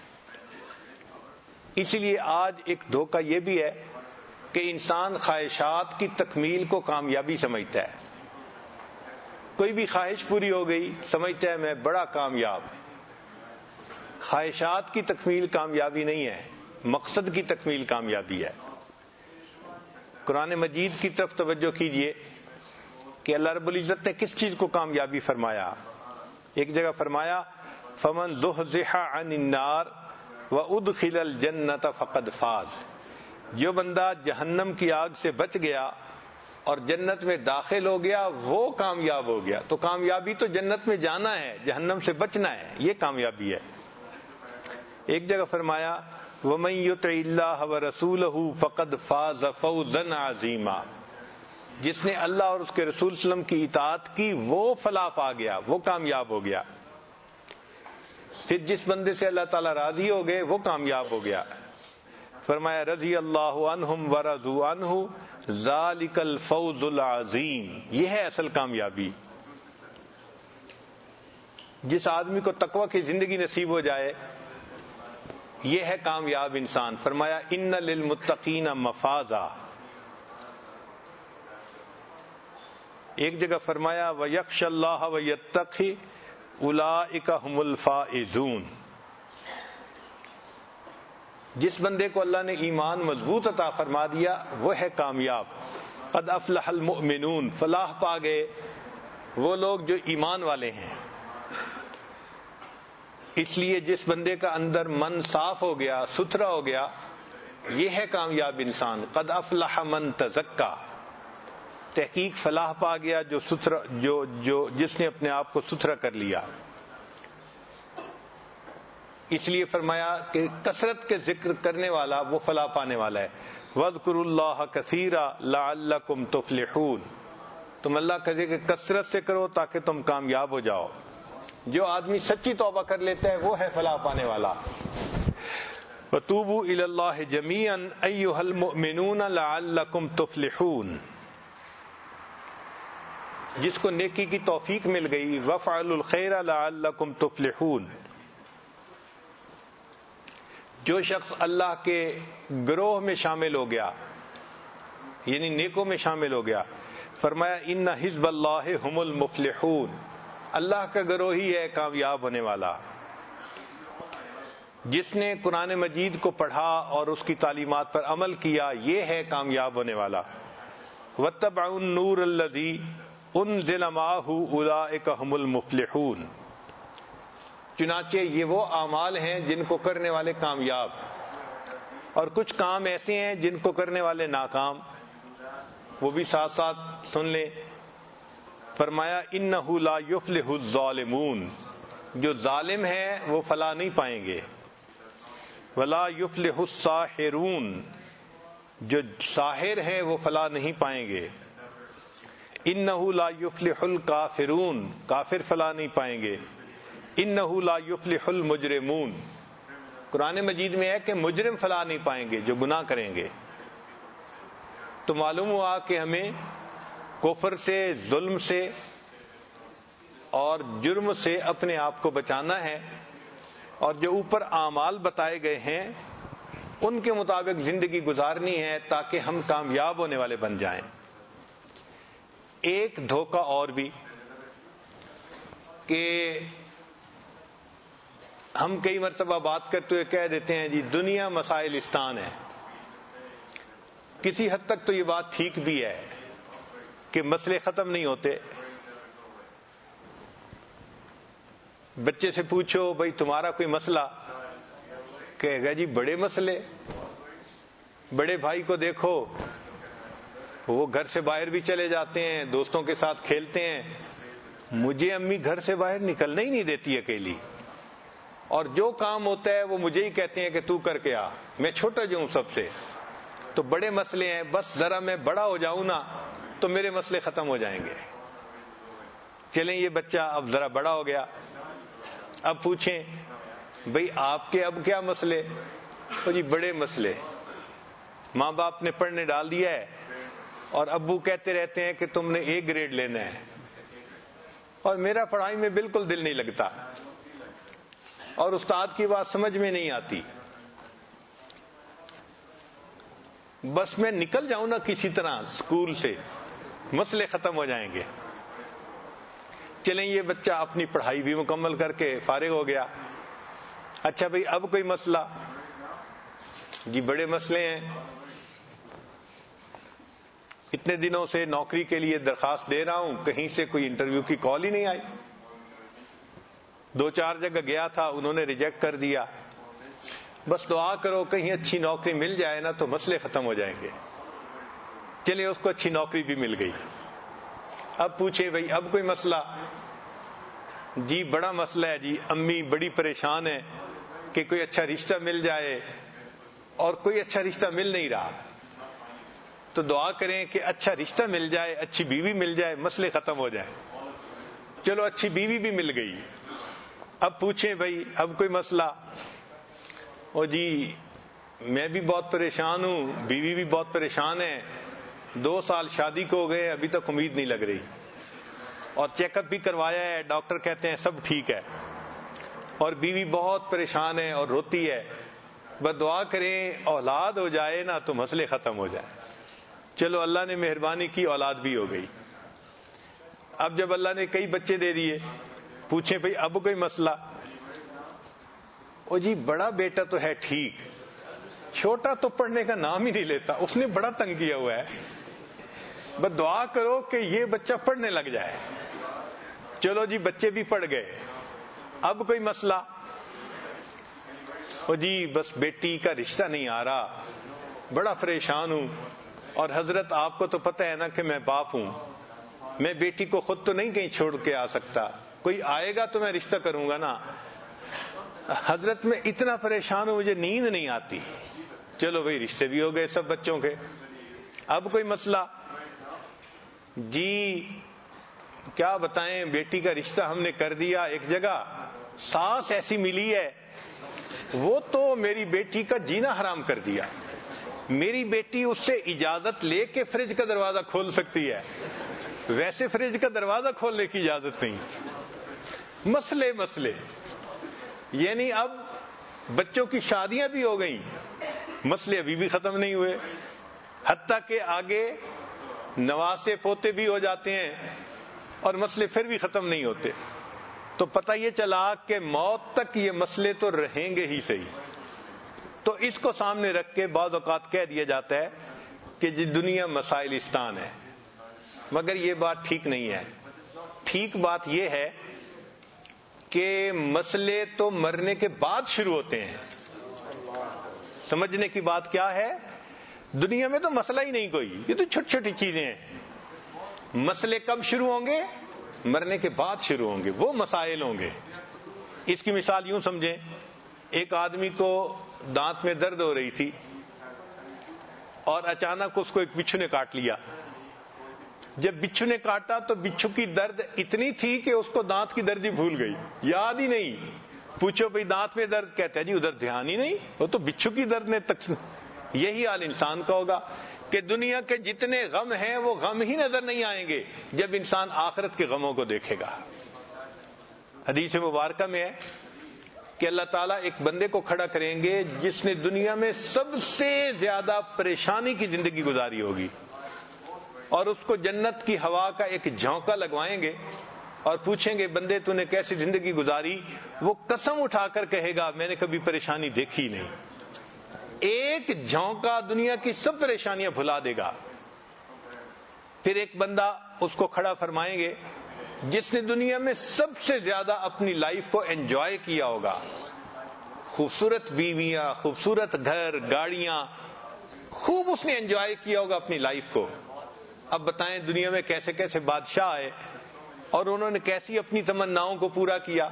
اسی لیے آج ایک دھوکہ یہ بھی ہے کہ انسان خواہشات کی تکمیل کو کامیابی سمجھتا ہے. کوئی بھی خواہش پوری ہو گئی سمجھتا ہے میں بڑا کامیاب. خواہشات کی تکمیل کامیابی نہیں ہے، مقصد کی تکمیل کامیابی ہے. قرآن مجید کی طرف توجہ کیجئے کہ اللہ رب العزت نے کس چیز کو کامیابی فرمایا. ایک جگہ فرمایا فمن زحزح عن النار وادخل الجنۃ فقد فاز، جو بندہ جہنم کی آگ سے بچ گیا اور جنت میں داخل ہو گیا وہ کامیاب ہو گیا۔ تو کامیابی تو جنت میں جانا ہے، جہنم سے بچنا ہے، یہ کامیابی ہے۔ ایک جگہ فرمایا وَمَن يُطِعِ اللَّهَ وَرَسُولَهُ فَقَدْ فَازَ فَوْزًا عَظِيمًا، جس نے اللہ اور اس کے رسول صلی اللہ علیہ وسلم کی اطاعت کی وہ فلاح پا گیا، وہ کامیاب ہو گیا۔ پھر جس بندے سے اللہ تعالیٰ راضی ہو گئے وہ کامیاب ہو گیا۔ فرمایا رضی اللہ عنہم ورضوا عنہ ذالک الفوز العظیم، یہ ہے اصل کامیابی۔ جس آدمی کو تقوی کی زندگی نصیب ہو جائے یہ ہے کامیاب انسان۔ فرمایا ان للمتقین مفازا، ایک جگہ فرمایا وَيَخْشَ اللَّهَ وَيَتَّقِي أُولَئِكَ هُمُ الْفَائِزُونَ، جس بندے کو اللہ نے ایمان مضبوط عطا فرما دیا وہ ہے کامیاب۔ قد افلح المؤمنون، فلاح پا گئے وہ لوگ جو ایمان والے ہیں۔ اس لیے جس بندے کا اندر من صاف ہو گیا، ستھرا ہو گیا، یہ ہے کامیاب انسان۔ قد افلح من تزکا، تحقیق فلاح پا گیا جو ستھرا جو جو جس نے اپنے آپ کو ستھرا کر لیا۔ اس لیے فرمایا کہ کثرت کے ذکر کرنے والا وہ فلاح پانے والا ہے۔ وَاذْكُرُوا اللَّهَ كَثِيرًا لَعَلَّكُمْ تُفْلِحُونَ، تم اللہ کا ذکر کثرت سے کرو تاکہ تم کامیاب ہو جاؤ۔ جو آدمی سچی توبہ کر لیتا ہے وہ ہے فلاح پانے والا۔ وَتُوبُوا إِلَى اللَّهِ جَمِيعًا أَيُّهَا الْمُؤْمِنُونَ لَعَلَّكُمْ تُفْلِحُونَ، جس کو نیکی کی توفیق مل گئی وَافْعَلُوا الْخَيْرَ لَعَلَّكُمْ تُفْلِحُونَ، جو شخص اللہ کے گروہ میں شامل ہو گیا یعنی نیکوں میں شامل ہو گیا، فرمایا ان حزب اللہ هم المفلحون، اللہ کا گروہ ہی ہے کامیاب ہونے والا۔ جس نے قرآن مجید کو پڑھا اور اس کی تعلیمات پر عمل کیا یہ ہے کامیاب ہونے والا۔ واتبعوا النور الذی انزل معہ اولئک هم المفلحون، چنانچہ یہ وہ اعمال ہیں جن کو کرنے والے کامیاب، اور کچھ کام ایسے ہیں جن کو کرنے والے ناکام، وہ بھی ساتھ ساتھ سن لیں۔ فرمایا انہ لا یفلح الظالمون، جو ظالم ہیں وہ فلاح نہیں پائیں گے۔ ولا یفلح الساحرون، جو ساحر ہیں وہ فلاح نہیں پائیں گے۔ انہ لا یفلح الکافرون، کافر فلاح نہیں پائیں گے۔ انہ لا یفلح المجرمون، قرآن مجید میں ہے کہ مجرم فلاح نہیں پائیں گے جو گناہ کریں گے۔ تو معلوم ہوا کہ ہمیں کفر سے، ظلم سے اور جرم سے اپنے آپ کو بچانا ہے، اور جو اوپر اعمال بتائے گئے ہیں ان کے مطابق زندگی گزارنی ہے تاکہ ہم کامیاب ہونے والے بن جائیں۔ ایک دھوکہ اور بھی کہ ہم کئی مرتبہ بات کرتے ہوئے کہہ دیتے ہیں جی دنیا مسائلستان ہے۔ کسی حد تک تو یہ بات ٹھیک بھی ہے کہ مسئلے ختم نہیں ہوتے۔ بچے سے پوچھو بھائی تمہارا کوئی مسئلہ، کہے گا جی بڑے مسئلے۔ بڑے بھائی کو دیکھو وہ گھر سے باہر بھی چلے جاتے ہیں، دوستوں کے ساتھ کھیلتے ہیں، مجھے امی گھر سے باہر نکلنا ہی نہیں دیتی اکیلی، اور جو کام ہوتا ہے وہ مجھے ہی کہتے ہیں کہ تو کر کے آ، میں چھوٹا جو ہوں سب سے۔ تو بڑے مسئلے ہیں، بس ذرا میں بڑا ہو جاؤں نا تو میرے مسئلے ختم ہو جائیں گے۔ چلیں یہ بچہ اب ذرا بڑا ہو گیا، اب پوچھیں بھئی آپ کے اب کیا مسئلے؟ تو جی بڑے مسئلے، ماں باپ نے پڑھنے ڈال دیا ہے اور ابو کہتے رہتے ہیں کہ تم نے ایک گریڈ لینا ہے، اور میرا پڑھائی میں بالکل دل نہیں لگتا، اور استاد کی بات سمجھ میں نہیں آتی، بس میں نکل جاؤں نا کسی طرح اسکول سے مسئلے ختم ہو جائیں گے۔ چلیں یہ بچہ اپنی پڑھائی بھی مکمل کر کے فارغ ہو گیا۔ اچھا بھئی اب کوئی مسئلہ؟ جی بڑے مسئلے ہیں، اتنے دنوں سے نوکری کے لیے درخواست دے رہا ہوں، کہیں سے کوئی انٹرویو کی کال ہی نہیں آئی، دو چار جگہ گیا تھا، انہوں نے ریجیکٹ کر دیا، بس دعا کرو کہیں اچھی نوکری مل جائے نا تو مسئلے ختم ہو جائیں گے۔ چلے اس کو اچھی نوکری بھی مل گئی۔ اب پوچھے بھائی اب کوئی مسئلہ؟ جی بڑا مسئلہ ہے جی، امی بڑی پریشان ہے کہ کوئی اچھا رشتہ مل جائے اور کوئی اچھا رشتہ مل نہیں رہا، تو دعا کریں کہ اچھا رشتہ مل جائے، اچھی بیوی مل جائے، مسئلے ختم ہو جائیں۔ چلو اچھی بیوی بھی مل گئی۔ اب پوچھیں بھائی اب کوئی مسئلہ؟ او جی میں بھی بہت پریشان ہوں، بیوی بھی بہت پریشان ہے، دو سال شادی کو ہو گئے، ابھی تک امید نہیں لگ رہی، اور چیک اپ بھی کروایا ہے، ڈاکٹر کہتے ہیں سب ٹھیک ہے، اور بیوی بہت پریشان ہے اور روتی ہے، بس دعا کریں اولاد ہو جائے نا تو مسئلے ختم ہو جائے۔ چلو اللہ نے مہربانی کی، اولاد بھی ہو گئی۔ اب جب اللہ نے کئی بچے دے دیے، پوچھیں بھئی اب کوئی مسئلہ؟ او جی بڑا بیٹا تو ہے ٹھیک، چھوٹا تو پڑھنے کا نام ہی نہیں لیتا، اس نے بڑا تنگ کیا ہوا ہے، بس دعا کرو کہ یہ بچہ پڑھنے لگ جائے۔ چلو جی بچے بھی پڑھ گئے، اب کوئی مسئلہ؟ او جی بس بیٹی کا رشتہ نہیں آ رہا، بڑا پریشان ہوں، اور حضرت آپ کو تو پتہ ہے نا کہ میں باپ ہوں، میں بیٹی کو خود تو نہیں کہیں چھوڑ کے آ سکتا، کوئی آئے گا تو میں رشتہ کروں گا نا، حضرت میں اتنا پریشان ہوں مجھے نیند نہیں آتی۔ چلو بھائی رشتے بھی ہو گئے سب بچوں کے، اب کوئی مسئلہ؟ جی کیا بتائیں بیٹی کا رشتہ ہم نے کر دیا ایک جگہ، ساس ایسی ملی ہے وہ تو میری بیٹی کا جینا حرام کر دیا، میری بیٹی اس سے اجازت لے کے فریج کا دروازہ کھول سکتی ہے، ویسے فریج کا دروازہ کھولنے کی اجازت نہیں۔ مسئلے مسئلے یعنی اب بچوں کی شادیاں بھی ہو گئیں، مسئلے ابھی بھی ختم نہیں ہوئے، حتیٰ کہ آگے نواسے پوتے بھی ہو جاتے ہیں اور مسئلے پھر بھی ختم نہیں ہوتے۔ تو پتہ یہ چلا کہ موت تک یہ مسئلے تو رہیں گے ہی صحیح۔ تو اس کو سامنے رکھ کے بعض اوقات کہہ دیا جاتا ہے کہ جی دنیا مسائلستان ہے، مگر یہ بات ٹھیک نہیں ہے۔ ٹھیک بات یہ ہے کہ مسئلے تو مرنے کے بعد شروع ہوتے ہیں۔ سمجھنے کی بات کیا ہے؟ دنیا میں تو مسئلہ ہی نہیں کوئی، یہ تو چھوٹی چھوٹی چیزیں ہیں۔ مسئلے کب شروع ہوں گے؟ مرنے کے بعد شروع ہوں گے، وہ مسائل ہوں گے۔ اس کی مثال یوں سمجھیں، ایک آدمی کو دانت میں درد ہو رہی تھی اور اچانک اس کو ایک بچھو نے کاٹ لیا۔ جب بچھو نے کاٹا تو بچھو کی درد اتنی تھی کہ اس کو دانت کی درد ہی بھول گئی، یاد ہی نہیں۔ پوچھو بھئی دانت میں درد، کہتا ہے جی ادھر دھیان ہی نہیں، وہ تو بچھو کی درد نے تک۔ یہی حال انسان کا ہوگا کہ دنیا کے جتنے غم ہیں وہ غم ہی نظر نہیں آئیں گے جب انسان آخرت کے غموں کو دیکھے گا۔ حدیث مبارکہ میں ہے کہ اللہ تعالیٰ ایک بندے کو کھڑا کریں گے جس نے دنیا میں سب سے زیادہ پریشانی کی زندگی گزاری ہوگی، اور اس کو جنت کی ہوا کا ایک جھونکا لگوائیں گے اور پوچھیں گے بندے تو نے کیسی زندگی گزاری؟ وہ قسم اٹھا کر کہے گا میں نے کبھی پریشانی دیکھی نہیں۔ ایک جھونکا دنیا کی سب پریشانیاں بھلا دے گا۔ پھر ایک بندہ اس کو کھڑا فرمائیں گے جس نے دنیا میں سب سے زیادہ اپنی لائف کو انجوائے کیا ہوگا، خوبصورت بیویاں، خوبصورت گھر، گاڑیاں، خوب اس نے انجوائے کیا ہوگا اپنی لائف کو۔ اب بتائیں دنیا میں کیسے کیسے بادشاہ آئے اور انہوں نے کیسی اپنی تمناؤں کو پورا کیا۔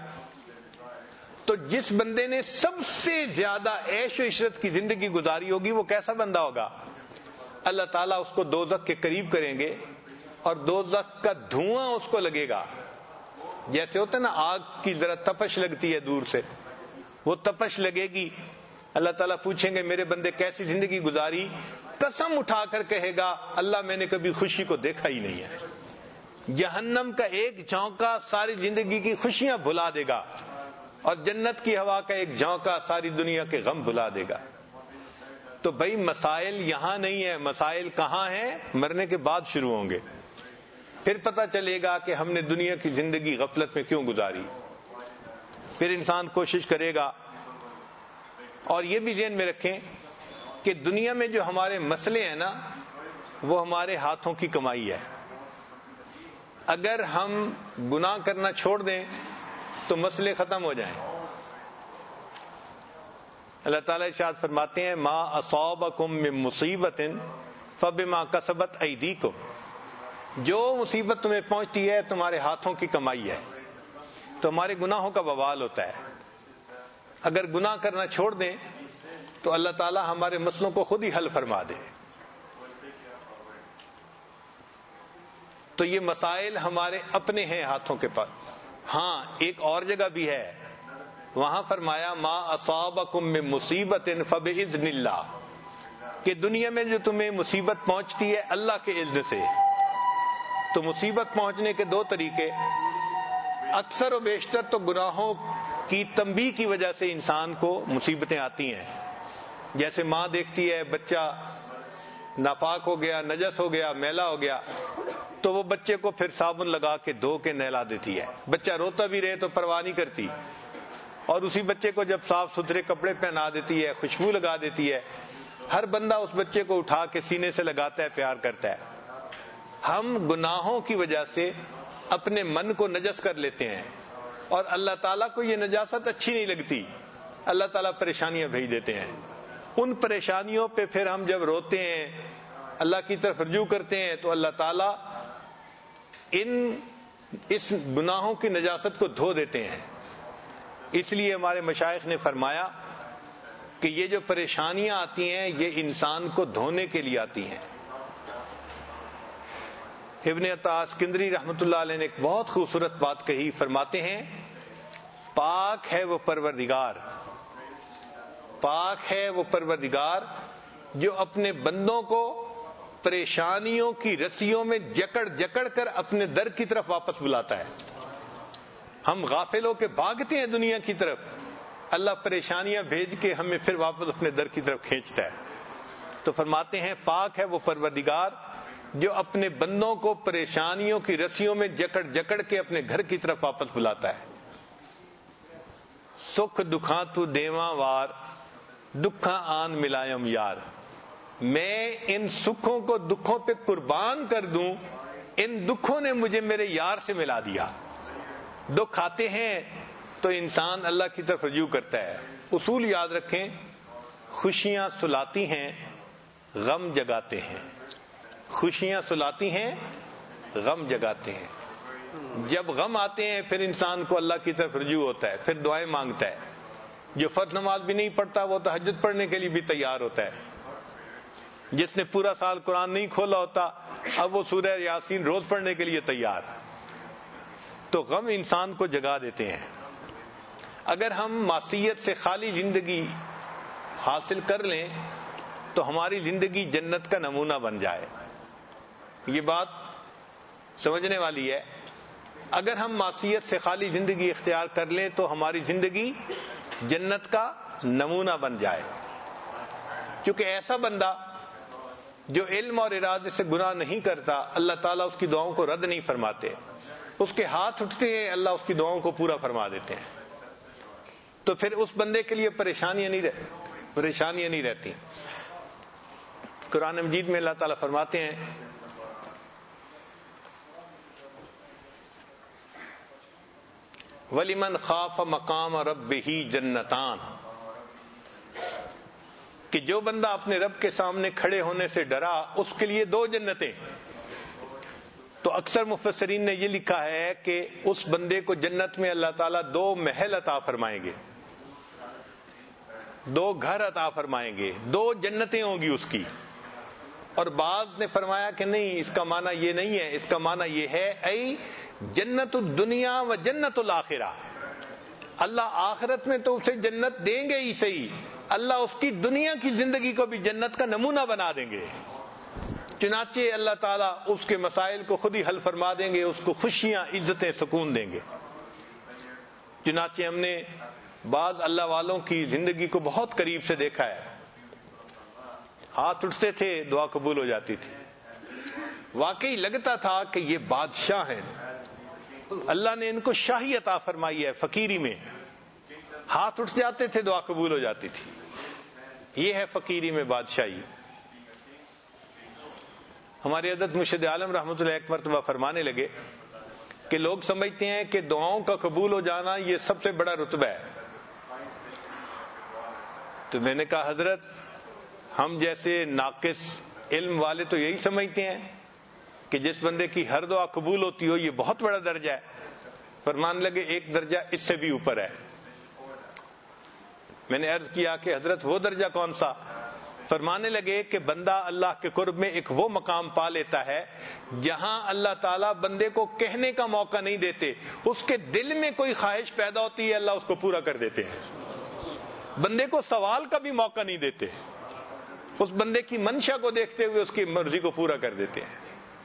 تو جس بندے نے سب سے زیادہ عیش و عشرت کی زندگی گزاری ہوگی وہ کیسا بندہ ہوگا؟ اللہ تعالیٰ اس کو دوزخ کے قریب کریں گے اور دوزخ کا دھواں اس کو لگے گا، جیسے ہوتا ہے نا آگ کی ذرا تپش لگتی ہے دور سے، وہ تپش لگے گی۔ اللہ تعالیٰ پوچھیں گے میرے بندے کیسی زندگی گزاری؟ قسم اٹھا کر کہے گا اللہ میں نے کبھی خوشی کو دیکھا ہی نہیں ہے۔ جہنم کا ایک جھونکا ساری زندگی کی خوشیاں بھلا دے گا، اور جنت کی ہوا کا ایک جھونکا ساری دنیا کے غم بھلا دے گا۔ تو بھائی مسائل یہاں نہیں ہے، مسائل کہاں ہیں؟ مرنے کے بعد شروع ہوں گے۔ پھر پتہ چلے گا کہ ہم نے دنیا کی زندگی غفلت میں کیوں گزاری۔ پھر انسان کوشش کرے گا، اور یہ بھی ذہن میں رکھیں کہ دنیا میں جو ہمارے مسئلے ہیں نا وہ ہمارے ہاتھوں کی کمائی ہے۔ اگر ہم گناہ کرنا چھوڑ دیں تو مسئلے ختم ہو جائیں۔ اللہ تعالیٰ ارشاد فرماتے ہیں ما اصابکم من مصیبت فبما کسبت ایدیکم، جو مصیبت تمہیں پہنچتی ہے تمہارے ہاتھوں کی کمائی ہے، تو ہمارے گناہوں کا وبال ہوتا ہے۔ اگر گناہ کرنا چھوڑ دیں تو اللہ تعالیٰ ہمارے مسئلوں کو خود ہی حل فرما دے۔ تو یہ مسائل ہمارے اپنے ہیں ہاتھوں کے پاس۔ ہاں ایک اور جگہ بھی ہے، وہاں فرمایا ما اصابکم من مصیبت فباذن اللہ، کہ دنیا میں جو تمہیں مصیبت پہنچتی ہے اللہ کے اذن سے۔ تو مصیبت پہنچنے کے دو طریقے، اکثر و بیشتر تو گناہوں کی تنبیہ کی وجہ سے انسان کو مصیبتیں آتی ہیں۔ جیسے ماں دیکھتی ہے بچہ ناپاک ہو گیا، نجس ہو گیا، میلا ہو گیا، تو وہ بچے کو پھر صابن لگا کے دھو کے نہلا دیتی ہے۔ بچہ روتا بھی رہے تو پرواہ نہیں کرتی، اور اسی بچے کو جب صاف ستھرے کپڑے پہنا دیتی ہے، خوشبو لگا دیتی ہے، ہر بندہ اس بچے کو اٹھا کے سینے سے لگاتا ہے، پیار کرتا ہے۔ ہم گناہوں کی وجہ سے اپنے من کو نجس کر لیتے ہیں، اور اللہ تعالیٰ کو یہ نجاست اچھی نہیں لگتی، اللہ تعالیٰ پریشانیاں بھیج دیتے ہیں۔ ان پریشانیوں پہ پھر ہم جب روتے ہیں، اللہ کی طرف رجوع کرتے ہیں، تو اللہ تعالیٰ ان اس گناہوں کی نجاست کو دھو دیتے ہیں۔ اس لیے ہمارے مشائخ نے فرمایا کہ یہ جو پریشانیاں آتی ہیں یہ انسان کو دھونے کے لیے آتی ہیں۔ ابن عطا اسکندری رحمۃ اللہ علیہ نے ایک بہت خوبصورت بات کہی، فرماتے ہیں پاک ہے وہ پروردگار، پاک ہے وہ پروردگار جو اپنے بندوں کو پریشانیوں کی رسیوں میں جکڑ جکڑ کر اپنے در کی طرف واپس بلاتا ہے۔ ہم غافل ہو کے بھاگتے ہیں دنیا کی طرف، اللہ پریشانیاں بھیج کے ہمیں پھر واپس اپنے در کی طرف کھینچتا ہے۔ تو فرماتے ہیں پاک ہے وہ پروردگار جو اپنے بندوں کو پریشانیوں کی رسیوں میں جکڑ جکڑ کے اپنے گھر کی طرف واپس بلاتا ہے۔ سکھ دکھاں تو دیواں وار، دکھاں آن ملائم یار، میں ان سکھوں کو دکھوں پہ قربان کر دوں، ان دکھوں نے مجھے میرے یار سے ملا دیا۔ دکھ آتے ہیں تو انسان اللہ کی طرف رجوع کرتا ہے۔ اصول یاد رکھیں، خوشیاں سلاتی ہیں، غم جگاتے ہیں۔ خوشیاں سلاتی ہیں، غم جگاتے ہیں۔ جب غم آتے ہیں پھر انسان کو اللہ کی طرف رجوع ہوتا ہے، پھر دعائیں مانگتا ہے۔ جو فرض نماز بھی نہیں پڑھتا وہ تہجد پڑھنے کے لیے بھی تیار ہوتا ہے۔ جس نے پورا سال قرآن نہیں کھولا ہوتا اب وہ سورہ یاسین روز پڑھنے کے لیے تیار۔ تو غم انسان کو جگا دیتے ہیں۔ اگر ہم معصیت سے خالی زندگی حاصل کر لیں تو ہماری زندگی جنت کا نمونہ بن جائے۔ یہ بات سمجھنے والی ہے۔ اگر ہم معصیت سے خالی زندگی اختیار کر لیں تو ہماری زندگی جنت کا نمونہ بن جائے، کیونکہ ایسا بندہ جو علم اور ارادے سے گناہ نہیں کرتا اللہ تعالیٰ اس کی دعاؤں کو رد نہیں فرماتے، اس کے ہاتھ اٹھتے ہیں اللہ اس کی دعاؤں کو پورا فرما دیتے ہیں۔ تو پھر اس بندے کے لیے پریشانیاں نہیں رہ پریشانیاں نہیں رہتی۔ قرآن مجید میں اللہ تعالیٰ فرماتے ہیں وَلِمَنْ خَافَ مَقَامَ رَبِّهِ جَنَّتَانِ، کہ جو بندہ اپنے رب کے سامنے کھڑے ہونے سے ڈرا اس کے لیے دو جنتیں۔ تو اکثر مفسرین نے یہ لکھا ہے کہ اس بندے کو جنت میں اللہ تعالیٰ دو محل عطا فرمائیں گے، دو گھر عطا فرمائیں گے، دو جنتیں ہوں گی اس کی۔ اور بعض نے فرمایا کہ نہیں، اس کا معنی یہ نہیں ہے، اس کا معنی یہ ہے اے جنت الدنیا و جنت الآخرہ، اللہ آخرت میں تو اسے جنت دیں گے ہی صحیح، اللہ اس کی دنیا کی زندگی کو بھی جنت کا نمونہ بنا دیں گے۔ چنانچہ اللہ تعالیٰ اس کے مسائل کو خود ہی حل فرما دیں گے، اس کو خوشیاں، عزتیں، سکون دیں گے۔ چنانچہ ہم نے بعض اللہ والوں کی زندگی کو بہت قریب سے دیکھا ہے، ہاتھ اٹھتے تھے دعا قبول ہو جاتی تھی، واقعی لگتا تھا کہ یہ بادشاہ ہیں، اللہ نے ان کو شاہی عطا فرمائی ہے، فقیری میں ہاتھ اٹھ جاتے تھے دعا قبول ہو جاتی تھی۔ یہ ہے فقیری میں بادشاہی۔ ہمارے حضرت مرشد عالم رحمۃ اللہ ایک مرتبہ فرمانے لگے کہ لوگ سمجھتے ہیں کہ دعاؤں کا قبول ہو جانا یہ سب سے بڑا رتبہ ہے. تو میں نے کہا حضرت ہم جیسے ناقص علم والے تو یہی سمجھتے ہیں کہ جس بندے کی ہر دعا قبول ہوتی ہو یہ بہت بڑا درجہ ہے. فرمان لگے ایک درجہ اس سے بھی اوپر ہے. میں نے عرض کیا کہ حضرت وہ درجہ کون سا؟ فرمانے لگے کہ بندہ اللہ کے قرب میں ایک وہ مقام پا لیتا ہے جہاں اللہ تعالیٰ بندے کو کہنے کا موقع نہیں دیتے، اس کے دل میں کوئی خواہش پیدا ہوتی ہے اللہ اس کو پورا کر دیتے ہیں. بندے کو سوال کا بھی موقع نہیں دیتے، اس بندے کی منشا کو دیکھتے ہوئے اس کی مرضی کو پورا کر دیتے ہیں.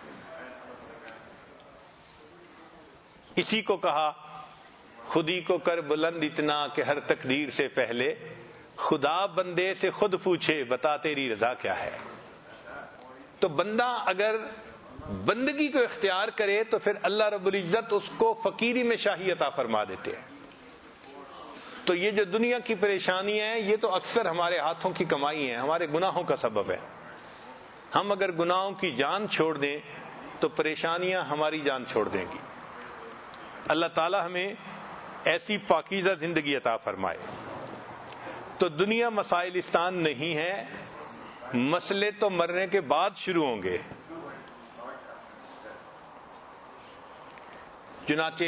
اسی کو کہا خودی کو کر بلند اتنا کہ ہر تقدیر سے پہلے خدا بندے سے خود پوچھے بتا تیری رضا کیا ہے. تو بندہ اگر بندگی کو اختیار کرے تو پھر اللہ رب العزت اس کو فقیری میں شاہی عطا فرما دیتے ہیں. تو یہ جو دنیا کی پریشانیاں ہیں یہ تو اکثر ہمارے ہاتھوں کی کمائی ہیں، ہمارے گناہوں کا سبب ہے. ہم اگر گناہوں کی جان چھوڑ دیں تو پریشانیاں ہماری جان چھوڑ دیں گی. اللہ تعالی ہمیں ایسی پاکیزہ زندگی عطا فرمائے. تو دنیا مسائلستان نہیں ہے، مسئلے تو مرنے کے بعد شروع ہوں گے. چنانچہ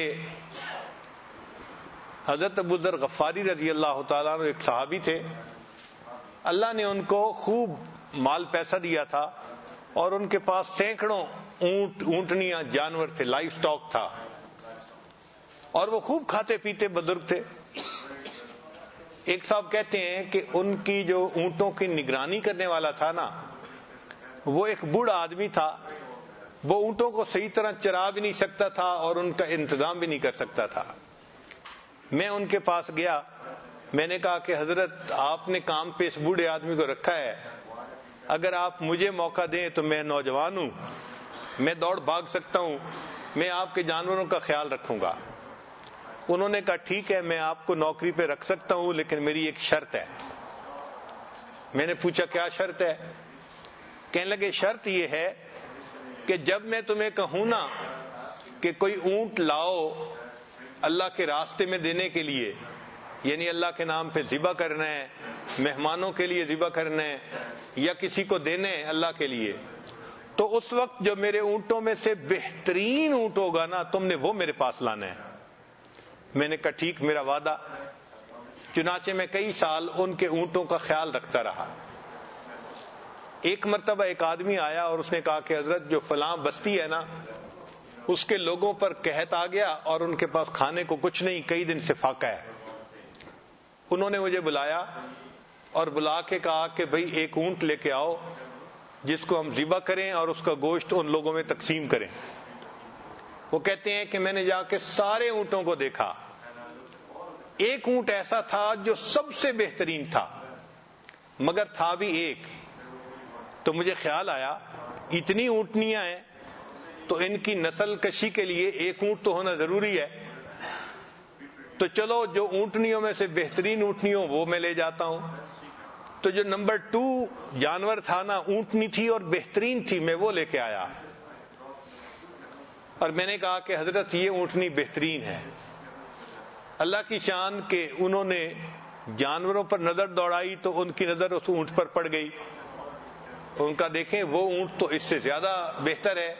حضرت ابو ذر غفاری رضی اللہ تعالیٰ عنہ ایک صحابی تھے، اللہ نے ان کو خوب مال پیسہ دیا تھا اور ان کے پاس سینکڑوں اونٹ اونٹنیاں جانور تھے، لائف سٹاک تھا، اور وہ خوب کھاتے پیتے بزرگ تھے. ایک صاحب کہتے ہیں کہ ان کی جو اونٹوں کی نگرانی کرنے والا تھا نا وہ ایک بوڑھا آدمی تھا، وہ اونٹوں کو صحیح طرح چرا بھی نہیں سکتا تھا اور ان کا انتظام بھی نہیں کر سکتا تھا. میں ان کے پاس گیا، میں نے کہا کہ حضرت آپ نے کام پہ اس بوڑھے آدمی کو رکھا ہے، اگر آپ مجھے موقع دیں تو میں نوجوان ہوں، میں دوڑ بھاگ سکتا ہوں، میں آپ کے جانوروں کا خیال رکھوں گا. انہوں نے کہا ٹھیک ہے میں آپ کو نوکری پہ رکھ سکتا ہوں لیکن میری ایک شرط ہے. میں نے پوچھا کیا شرط ہے؟ کہنے لگے شرط یہ ہے کہ جب میں تمہیں کہوں نا کہ کوئی اونٹ لاؤ اللہ کے راستے میں دینے کے لیے، یعنی اللہ کے نام پہ ذبح کرنا ہے، مہمانوں کے لیے ذبح کرنا ہے یا کسی کو دینے ہے اللہ کے لیے، تو اس وقت جو میرے اونٹوں میں سے بہترین اونٹ ہوگا نا تم نے وہ میرے پاس لانا ہے. میں نے کہا ٹھیک میرا وعدہ. چنانچہ میں کئی سال ان کے اونٹوں کا خیال رکھتا رہا. ایک مرتبہ ایک آدمی آیا اور اس نے کہا کہ حضرت جو فلاں بستی ہے نا اس کے لوگوں پر قحط آ گیا اور ان کے پاس کھانے کو کچھ نہیں، کئی دن سے فاقہ ہے. انہوں نے مجھے بلایا اور بلا کے کہا کہ بھئی ایک اونٹ لے کے آؤ جس کو ہم ذبح کریں اور اس کا گوشت ان لوگوں میں تقسیم کریں. وہ کہتے ہیں کہ میں نے جا کے سارے اونٹوں کو دیکھا، ایک اونٹ ایسا تھا جو سب سے بہترین تھا مگر تھا بھی ایک. تو مجھے خیال آیا اتنی اونٹنیاں ہیں تو ان کی نسل کشی کے لیے ایک اونٹ تو ہونا ضروری ہے، تو چلو جو اونٹنیوں میں سے بہترین اونٹنیوں وہ میں لے جاتا ہوں. تو جو نمبر ٹو جانور تھا نا اونٹنی تھی اور بہترین تھی، میں وہ لے کے آیا اور میں نے کہا کہ حضرت یہ اونٹنی بہترین ہے. اللہ کی شان کہ انہوں نے جانوروں پر نظر دوڑائی تو ان کی نظر اس اونٹ پر پڑ گئی. ان کا دیکھیں وہ اونٹ تو اس سے زیادہ بہتر ہے.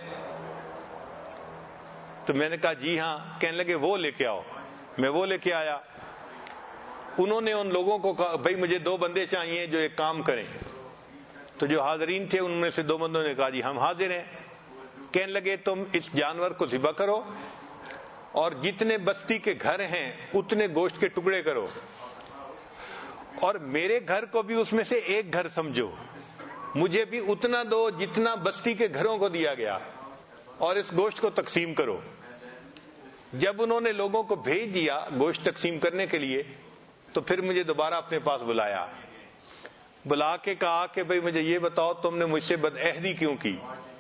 تو میں نے کہا جی ہاں. کہنے لگے وہ لے کے آؤ. میں وہ لے کے آیا. انہوں نے ان لوگوں کو کہا بھائی مجھے دو بندے چاہیے جو ایک کام کریں. تو جو حاضرین تھے ان میں سے دو بندوں نے کہا جی ہم حاضر ہیں. کہنے لگے تم اس جانور کو ذبح کرو اور جتنے بستی کے گھر ہیں اتنے گوشت کے ٹکڑے کرو اور میرے گھر کو بھی اس میں سے ایک گھر سمجھو، مجھے بھی اتنا دو جتنا بستی کے گھروں کو دیا گیا اور اس گوشت کو تقسیم کرو. جب انہوں نے لوگوں کو بھیج دیا گوشت تقسیم کرنے کے لیے تو پھر مجھے دوبارہ اپنے پاس بلایا. بلا کے کہا کہ بھئی مجھے یہ بتاؤ تم نے مجھ سے بدعہدی کیوں کی،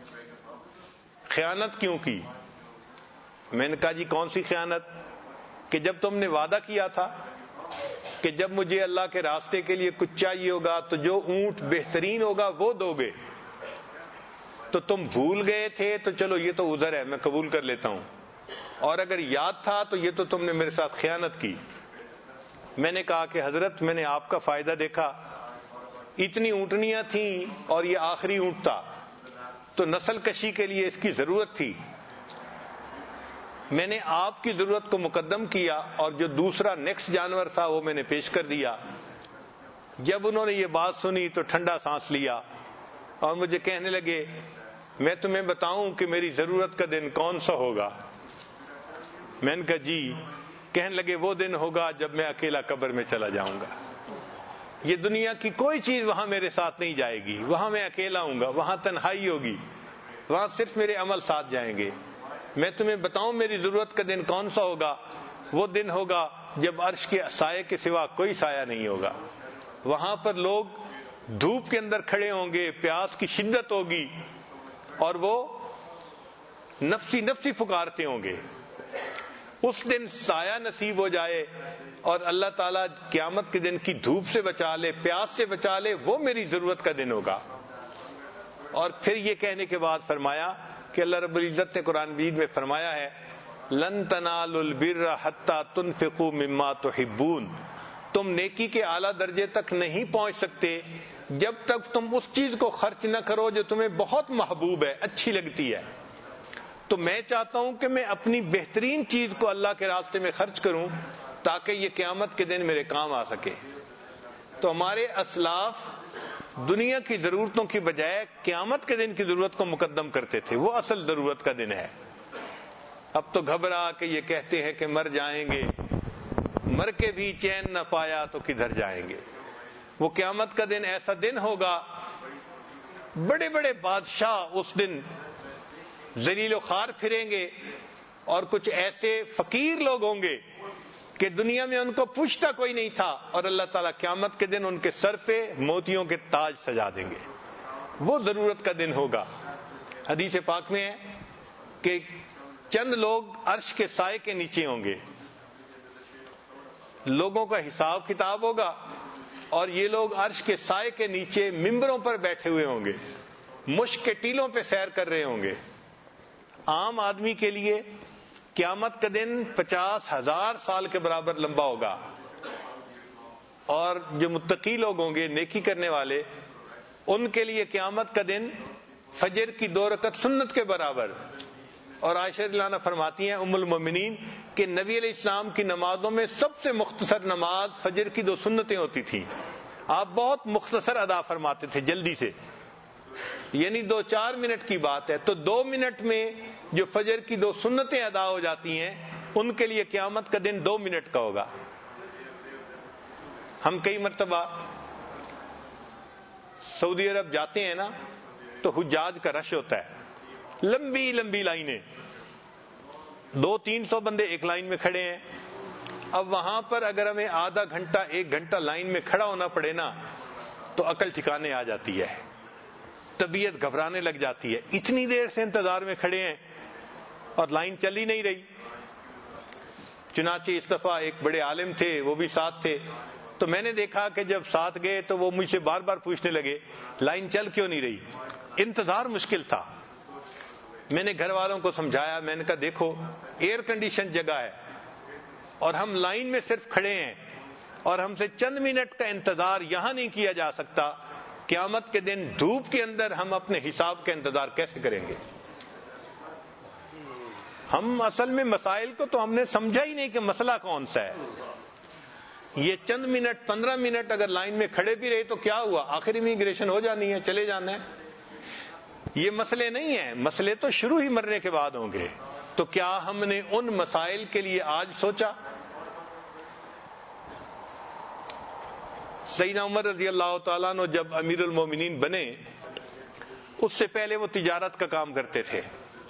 خیانت کیوں کی؟ میں نے کہا جی کون سی خیانت؟ کہ جب تم نے وعدہ کیا تھا کہ جب مجھے اللہ کے راستے کے لیے کچھ چاہیے ہوگا تو جو اونٹ بہترین ہوگا وہ دو گے، تو تم بھول گئے تھے. تو چلو یہ تو عذر ہے میں قبول کر لیتا ہوں، اور اگر یاد تھا تو یہ تو تم نے میرے ساتھ خیانت کی. میں نے کہا کہ حضرت میں نے آپ کا فائدہ دیکھا, اتنی اونٹنیاں تھیں اور یہ آخری اونٹ تھا, تو نسل کشی کے لیے اس کی ضرورت تھی. میں نے آپ کی ضرورت کو مقدم کیا اور جو دوسرا نیکسٹ جانور تھا وہ میں نے پیش کر دیا. جب انہوں نے یہ بات سنی تو ٹھنڈا سانس لیا اور مجھے کہنے لگے میں تمہیں بتاؤں کہ میری ضرورت کا دن کون سا ہوگا. میں نے کہا جی. کہنے لگے وہ دن ہوگا جب میں اکیلا قبر میں چلا جاؤں گا. یہ دنیا کی کوئی چیز وہاں میرے ساتھ نہیں جائے گی, وہاں میں اکیلا ہوں گا, وہاں تنہائی ہوگی, وہاں صرف میرے عمل ساتھ جائیں گے. میں تمہیں بتاؤں میری ضرورت کا دن کون سا ہوگا. وہ دن ہوگا جب عرش کے سائے کے سوا کوئی سایہ نہیں ہوگا. وہاں پر لوگ دھوپ کے اندر کھڑے ہوں گے, پیاس کی شدت ہوگی اور وہ نفسی نفسی پکارتے ہوں گے. اس دن سایہ نصیب ہو جائے اور اللہ تعالیٰ قیامت کے دن کی دھوپ سے بچا لے, پیاس سے بچا لے, وہ میری ضرورت کا دن ہوگا. اور پھر یہ کہنے کے بعد فرمایا کہ اللہ رب العزت نے قرآن مجید میں فرمایا ہے لن تنالوا البر حتى تنفقوا مما تحبون, تم نیکی کے اعلیٰ درجے تک نہیں پہنچ سکتے جب تک تم اس چیز کو خرچ نہ کرو جو تمہیں بہت محبوب ہے, اچھی لگتی ہے. تو میں چاہتا ہوں کہ میں اپنی بہترین چیز کو اللہ کے راستے میں خرچ کروں تاکہ یہ قیامت کے دن میرے کام آ سکے. تو ہمارے اسلاف دنیا کی ضرورتوں کی بجائے قیامت کے دن کی ضرورت کو مقدم کرتے تھے. وہ اصل ضرورت کا دن ہے. اب تو گھبرا کے یہ کہتے ہیں کہ مر جائیں گے, مر کے بھی چین نہ پایا تو کدھر جائیں گے. وہ قیامت کا دن ایسا دن ہوگا, بڑے بڑے بادشاہ اس دن ذلیل و خوار پھریں گے اور کچھ ایسے فقیر لوگ ہوں گے کہ دنیا میں ان کو پوچھتا کوئی نہیں تھا, اور اللہ تعالیٰ قیامت کے دن ان کے سر پہ موتیوں کے تاج سجا دیں گے. وہ ضرورت کا دن ہوگا. حدیث پاک میں ہے کہ چند لوگ عرش کے سائے کے نیچے ہوں گے, لوگوں کا حساب کتاب ہوگا اور یہ لوگ عرش کے سائے کے نیچے ممبروں پر بیٹھے ہوئے ہوں گے, مشک کے ٹیلوں پہ سیر کر رہے ہوں گے. عام آدمی کے لیے قیامت کا دن پچاس ہزار سال کے برابر لمبا ہوگا, اور جو متقی لوگ ہوں گے, نیکی کرنے والے, ان کے لیے قیامت کا دن فجر کی دو رکعت سنت کے برابر. اور عائشہ رضی اللہ عنہا فرماتی ہیں ام المومنین کہ نبی علیہ السلام کی نمازوں میں سب سے مختصر نماز فجر کی دو سنتیں ہوتی تھی. آپ بہت مختصر ادا فرماتے تھے, جلدی سے, یعنی دو چار منٹ کی بات ہے. تو دو منٹ میں جو فجر کی دو سنتیں ادا ہو جاتی ہیں ان کے لیے قیامت کا دن دو منٹ کا ہوگا. ہم کئی مرتبہ سعودی عرب جاتے ہیں نا تو حجاج کا رش ہوتا ہے, لمبی لمبی لائنیں, دو تین سو بندے ایک لائن میں کھڑے ہیں. اب وہاں پر اگر ہمیں آدھا گھنٹہ ایک گھنٹہ لائن میں کھڑا ہونا پڑے نا تو عقل ٹھکانے آ جاتی ہے, طبیعت گھبرانے لگ جاتی ہے. اتنی دیر سے انتظار میں کھڑے ہیں اور لائن چل ہی نہیں رہی. چنانچہ اس دفعہ ایک بڑے عالم تھے, وہ بھی ساتھ تھے, تو میں نے دیکھا کہ جب ساتھ گئے تو وہ مجھ سے بار بار پوچھنے لگے لائن چل کیوں نہیں رہی. انتظار مشکل تھا. میں نے گھر والوں کو سمجھایا, میں نے کہا دیکھو ایئر کنڈیشن جگہ ہے اور ہم لائن میں صرف کھڑے ہیں اور ہم سے چند منٹ کا انتظار یہاں نہیں کیا جا سکتا. قیامت کے دن دھوپ کے اندر ہم اپنے حساب کا انتظار کیسے کریں گے. ہم اصل میں مسائل کو تو ہم نے سمجھا ہی نہیں کہ مسئلہ کون سا ہے. یہ چند منٹ پندرہ منٹ اگر لائن میں کھڑے بھی رہے تو کیا ہوا, آخر امیگریشن ہو جانی ہے, چلے جانا ہے. یہ مسئلے نہیں ہیں, مسئلے تو شروع ہی مرنے کے بعد ہوں گے. تو کیا ہم نے ان مسائل کے لیے آج سوچا؟ سیدنا عمر رضی اللہ تعالیٰ عنہ جب امیر المومنین بنے اس سے پہلے وہ تجارت کا کام کرتے تھے.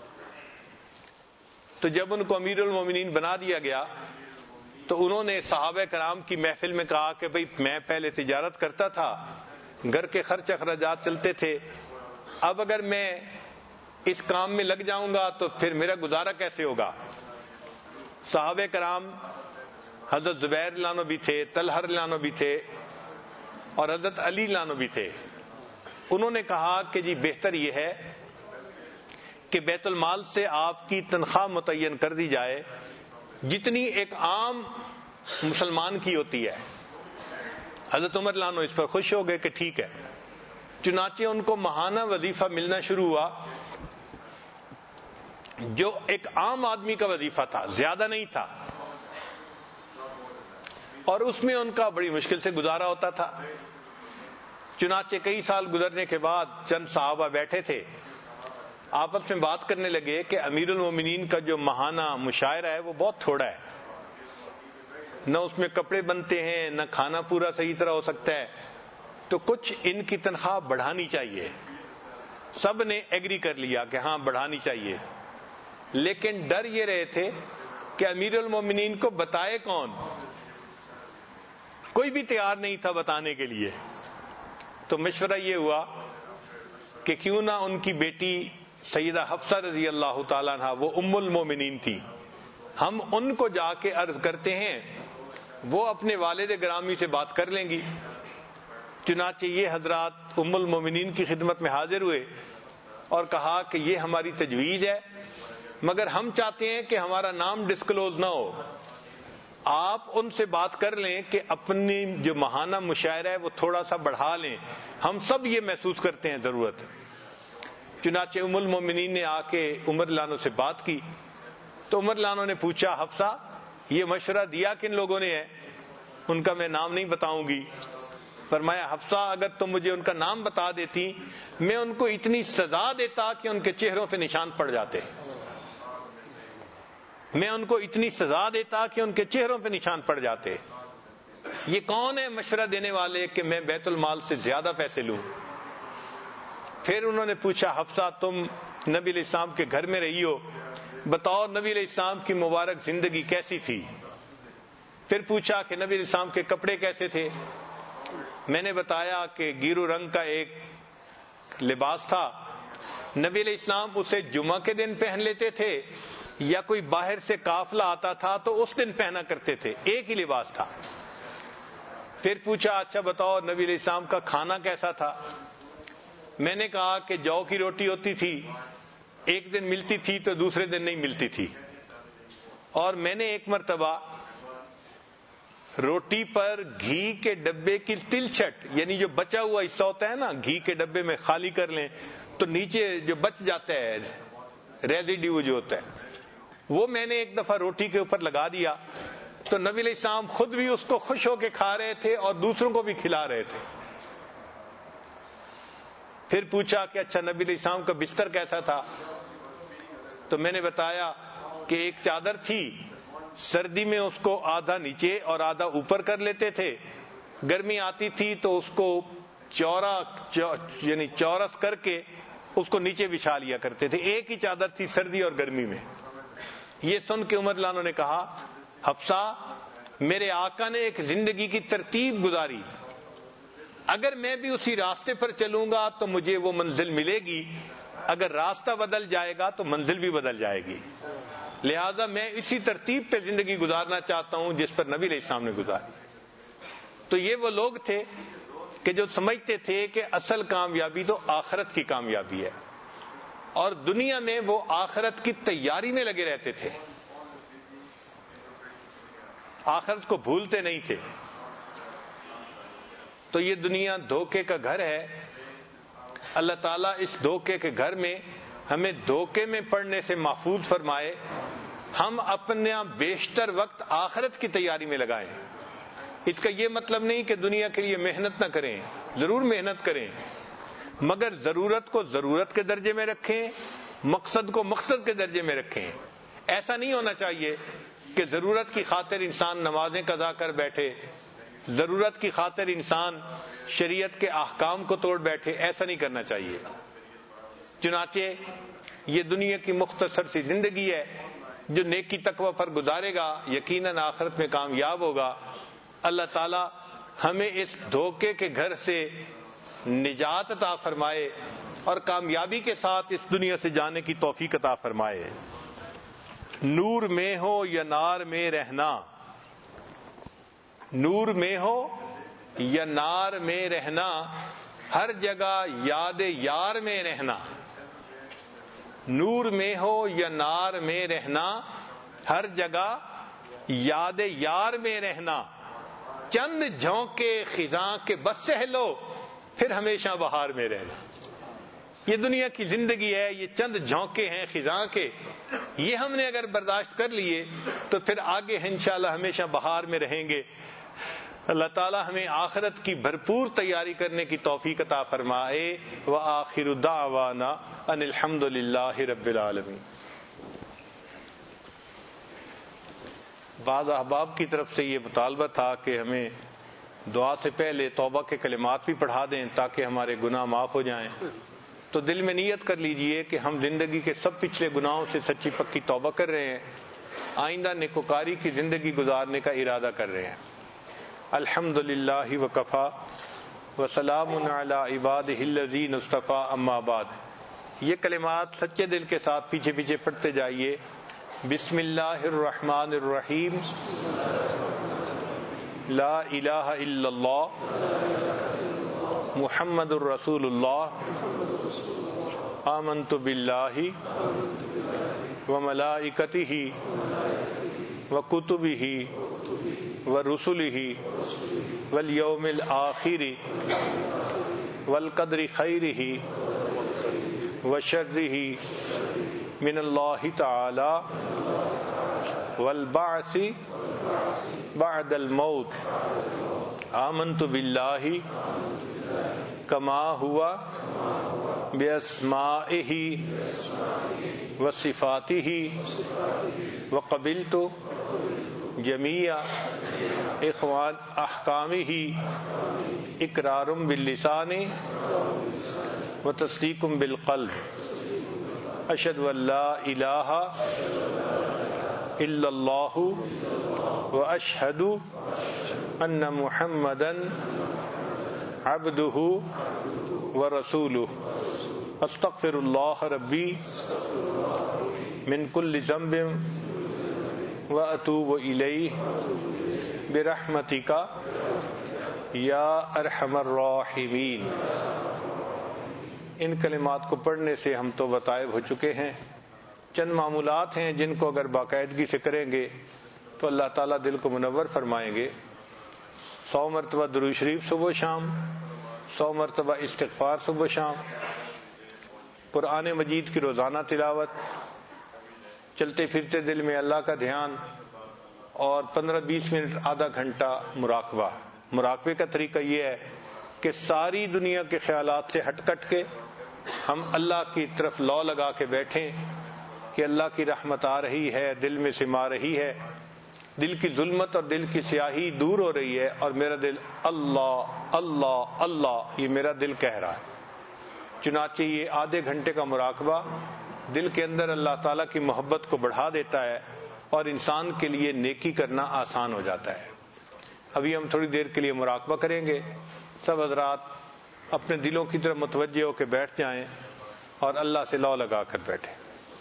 تو جب ان کو امیر المومنین بنا دیا گیا تو انہوں نے صحابہ کرام کی محفل میں کہا کہ بھئی میں پہلے تجارت کرتا تھا, گھر کے خرچ اخراجات چلتے تھے, اب اگر میں اس کام میں لگ جاؤں گا تو پھر میرا گزارا کیسے ہوگا. صحابہ کرام حضرت زبیر رضی اللہ عنہ بھی تھے, طلحہ رضی اللہ عنہ بھی تھے اور حضرت علی رضی اللہ عنہ بھی تھے. انہوں نے کہا کہ جی بہتر یہ ہے کہ بیت المال سے آپ کی تنخواہ متعین کر دی جائے جتنی ایک عام مسلمان کی ہوتی ہے. حضرت عمر رضی اللہ عنہ اس پر خوش ہو گئے کہ ٹھیک ہے. چنانچہ ان کو ماہانہ وظیفہ ملنا شروع ہوا جو ایک عام آدمی کا وظیفہ تھا، زیادہ نہیں تھا، اور اس میں ان کا بڑی مشکل سے گزارا ہوتا تھا. چنانچہ کئی سال گزرنے کے بعد چند صحابہ بیٹھے تھے، آپس میں بات کرنے لگے کہ امیر المومنین کا جو ماہانہ مشاعرہ ہے وہ بہت تھوڑا ہے، نہ اس میں کپڑے بنتے ہیں، نہ کھانا پورا صحیح طرح ہو سکتا ہے، تو کچھ ان کی تنخواہ بڑھانی چاہیے. سب نے ایگری کر لیا کہ ہاں بڑھانی چاہیے، لیکن ڈر یہ رہے تھے کہ امیر المومنین کو بتائے کون. کوئی بھی تیار نہیں تھا بتانے کے لیے. تو مشورہ یہ ہوا کہ کیوں نہ ان کی بیٹی سیدہ حفصہ رضی اللہ تعالیٰ عنہ، وہ ام المومنین تھی، ہم ان کو جا کے عرض کرتے ہیں، وہ اپنے والد گرامی سے بات کر لیں گی. چنانچہ یہ حضرات ام المومنین کی خدمت میں حاضر ہوئے اور کہا کہ یہ ہماری تجویز ہے، مگر ہم چاہتے ہیں کہ ہمارا نام ڈسکلوز نہ ہو. آپ ان سے بات کر لیں کہ اپنی جو ماہانہ مشاعرہ ہے وہ تھوڑا سا بڑھا لیں، ہم سب یہ محسوس کرتے ہیں ضرورت. چنانچہ ام المومنین نے آ کے عمر رضی اللہ عنہ سے بات کی تو عمر رضی اللہ عنہ نے پوچھا، حفصہ یہ مشورہ دیا کن لوگوں نے ہے؟ ان کا میں نام نہیں بتاؤں گی. فرمایا، حفصہ اگر تم مجھے ان کا نام بتا دیتی میں ان کو اتنی سزا دیتا کہ ان کے چہروں پہ نشان پڑ جاتے. میں ان کو اتنی سزا دیتا کہ ان کے چہروں پہ نشان پڑ جاتے. یہ کون ہے مشورہ دینے والے کہ میں بیت المال سے زیادہ پیسے لوں؟ پھر انہوں نے پوچھا، حفصہ تم نبی علیہ السلام کے گھر میں رہی ہو، بتاؤ نبی علیہ السلام کی مبارک زندگی کیسی تھی؟ پھر پوچھا کہ نبی علیہ السلام کے کپڑے کیسے تھے؟ میں نے بتایا کہ گیرو رنگ کا ایک لباس تھا، نبی علیہ السلام اسے جمعہ کے دن پہن لیتے تھے یا کوئی باہر سے قافلہ آتا تھا تو اس دن پہنا کرتے تھے، ایک ہی لباس تھا. پھر پوچھا، اچھا بتاؤ نبی علیہ السلام کا کھانا کیسا تھا؟ میں نے کہا کہ جو کی روٹی ہوتی تھی، ایک دن ملتی تھی تو دوسرے دن نہیں ملتی تھی. اور میں نے ایک مرتبہ روٹی پر گھی کے ڈبے کی تلچھٹ، یعنی جو بچا ہوا حصہ ہوتا ہے نا، گھی کے ڈبے میں خالی کر لیں تو نیچے جو بچ جاتا ہے ریزیڈیو جو ہوتا ہے، وہ میں نے ایک دفعہ روٹی کے اوپر لگا دیا تو نبی علیہ السلام خود بھی اس کو خوش ہو کے کھا رہے تھے اور دوسروں کو بھی کھلا رہے تھے. پھر پوچھا کہ اچھا نبی علیہ السلام کا بستر کیسا تھا؟ تو میں نے بتایا کہ ایک چادر تھی، سردی میں اس کو آدھا نیچے اور آدھا اوپر کر لیتے تھے، گرمی آتی تھی تو اس کو چورا یعنی چورس کر کے اس کو نیچے بچھا لیا کرتے تھے. ایک ہی چادر تھی سردی اور گرمی میں. یہ سن کے عمر رضی اللہ عنہ نے کہا، حفصہ میرے آقا نے ایک زندگی کی ترتیب گزاری، اگر میں بھی اسی راستے پر چلوں گا تو مجھے وہ منزل ملے گی، اگر راستہ بدل جائے گا تو منزل بھی بدل جائے گی، لہذا میں اسی ترتیب پہ زندگی گزارنا چاہتا ہوں جس پر نبی علیہ السلام نے گزاری. تو یہ وہ لوگ تھے کہ جو سمجھتے تھے کہ اصل کامیابی تو آخرت کی کامیابی ہے، اور دنیا میں وہ آخرت کی تیاری میں لگے رہتے تھے، آخرت کو بھولتے نہیں تھے. تو یہ دنیا دھوکے کا گھر ہے. اللہ تعالیٰ اس دھوکے کے گھر میں ہمیں دھوکے میں پڑنے سے محفوظ فرمائے، ہم اپنا بیشتر وقت آخرت کی تیاری میں لگائیں. اس کا یہ مطلب نہیں کہ دنیا کے لیے محنت نہ کریں، ضرور محنت کریں، مگر ضرورت کو ضرورت کے درجے میں رکھیں، مقصد کو مقصد کے درجے میں رکھیں. ایسا نہیں ہونا چاہیے کہ ضرورت کی خاطر انسان نمازیں قضا کر بیٹھے، ضرورت کی خاطر انسان شریعت کے احکام کو توڑ بیٹھے، ایسا نہیں کرنا چاہیے. چنانچہ یہ دنیا کی مختصر سی زندگی ہے، جو نیکی تقوی پر گزارے گا یقیناً آخرت میں کامیاب ہوگا. اللہ تعالی ہمیں اس دھوکے کے گھر سے نجات عطا فرمائے اور کامیابی کے ساتھ اس دنیا سے جانے کی توفیق عطا فرمائے. نور میں ہو یا نار میں رہنا، نور میں ہو یا نار میں رہنا، ہر جگہ یاد یار میں رہنا. نور میں ہو یا نار میں رہنا، ہر جگہ یاد یار میں رہنا، چند جھونکے خزاں کے بس سہ لو، پھر ہمیشہ بہار میں رہنا۔ یہ دنیا کی زندگی ہے، یہ چند جھونکے ہیں خزاں کے، یہ ہم نے اگر برداشت کر لیے تو پھر آگے انشاءاللہ ہمیشہ بہار میں رہیں گے۔ اللہ تعالی ہمیں آخرت کی بھرپور تیاری کرنے کی توفیق عطا فرمائے۔ وآخر دعوانا ان الحمد للہ رب العالمین۔ بعض احباب کی طرف سے یہ مطالبہ تھا کہ ہمیں دعا سے پہلے توبہ کے کلمات بھی پڑھا دیں تاکہ ہمارے گناہ معاف ہو جائیں، تو دل میں نیت کر لیجئے کہ ہم زندگی کے سب پچھلے گناہوں سے سچی پکی توبہ کر رہے ہیں، آئندہ نیکوکاری کی زندگی گزارنے کا ارادہ کر رہے ہیں۔ الحمد للہ وکفا وسلام علی عبادہ الذین اصطفیٰ، اما بعد۔ یہ کلمات سچے دل کے ساتھ پیچھے پیچھے پڑھتے جائیے۔ بسم اللہ الرحمن الرحیم، لا الہ الا اللہ محمد الرسول اللہ، آمنت باللہ وملائکتہ وکتبہ ورسلہ والیوم الآخر والقدر خیرہ وشرہ من اللہ تعالی والبعث بعد الموت، آمنت باللہ کما ہوا باسمائہ وصفاتہ وقبلت جمیع اخوان احکامہ اقرار باللسان وتصدیق بالقلب، اشہد ان لا الہ الا اللہ واشہد ان محمدا عبدہ ورسولہ، استغفر اللہ ربی من کل ذنب واتوب الیہ برحمتک یا ارحم الراحمین۔ ان کلمات کو پڑھنے سے ہم تو طائب ہو چکے ہیں۔ چند معمولات ہیں جن کو اگر باقاعدگی سے کریں گے تو اللہ تعالیٰ دل کو منور فرمائیں گے۔ سو مرتبہ درود شریف صبح و شام، سو مرتبہ استغفار صبح و شام، قرآن مجید کی روزانہ تلاوت، چلتے پھرتے دل میں اللہ کا دھیان، اور پندرہ بیس منٹ آدھا گھنٹہ مراقبہ۔ مراقبے کا طریقہ یہ ہے کہ ساری دنیا کے خیالات سے ہٹ کٹ کے ہم اللہ کی طرف لو لگا کے بیٹھیں کہ اللہ کی رحمت آ رہی ہے، دل میں سما رہی ہے، دل کی ظلمت اور دل کی سیاہی دور ہو رہی ہے، اور میرا دل اللہ اللہ اللہ یہ میرا دل کہہ رہا ہے۔ چنانچہ یہ آدھے گھنٹے کا مراقبہ دل کے اندر اللہ تعالیٰ کی محبت کو بڑھا دیتا ہے اور انسان کے لیے نیکی کرنا آسان ہو جاتا ہے۔ ابھی ہم تھوڑی دیر کے لیے مراقبہ کریں گے۔ سب حضرات اپنے دلوں کی طرف متوجہ ہو کے بیٹھ جائیں اور اللہ سے لو لگا کر بیٹھیں۔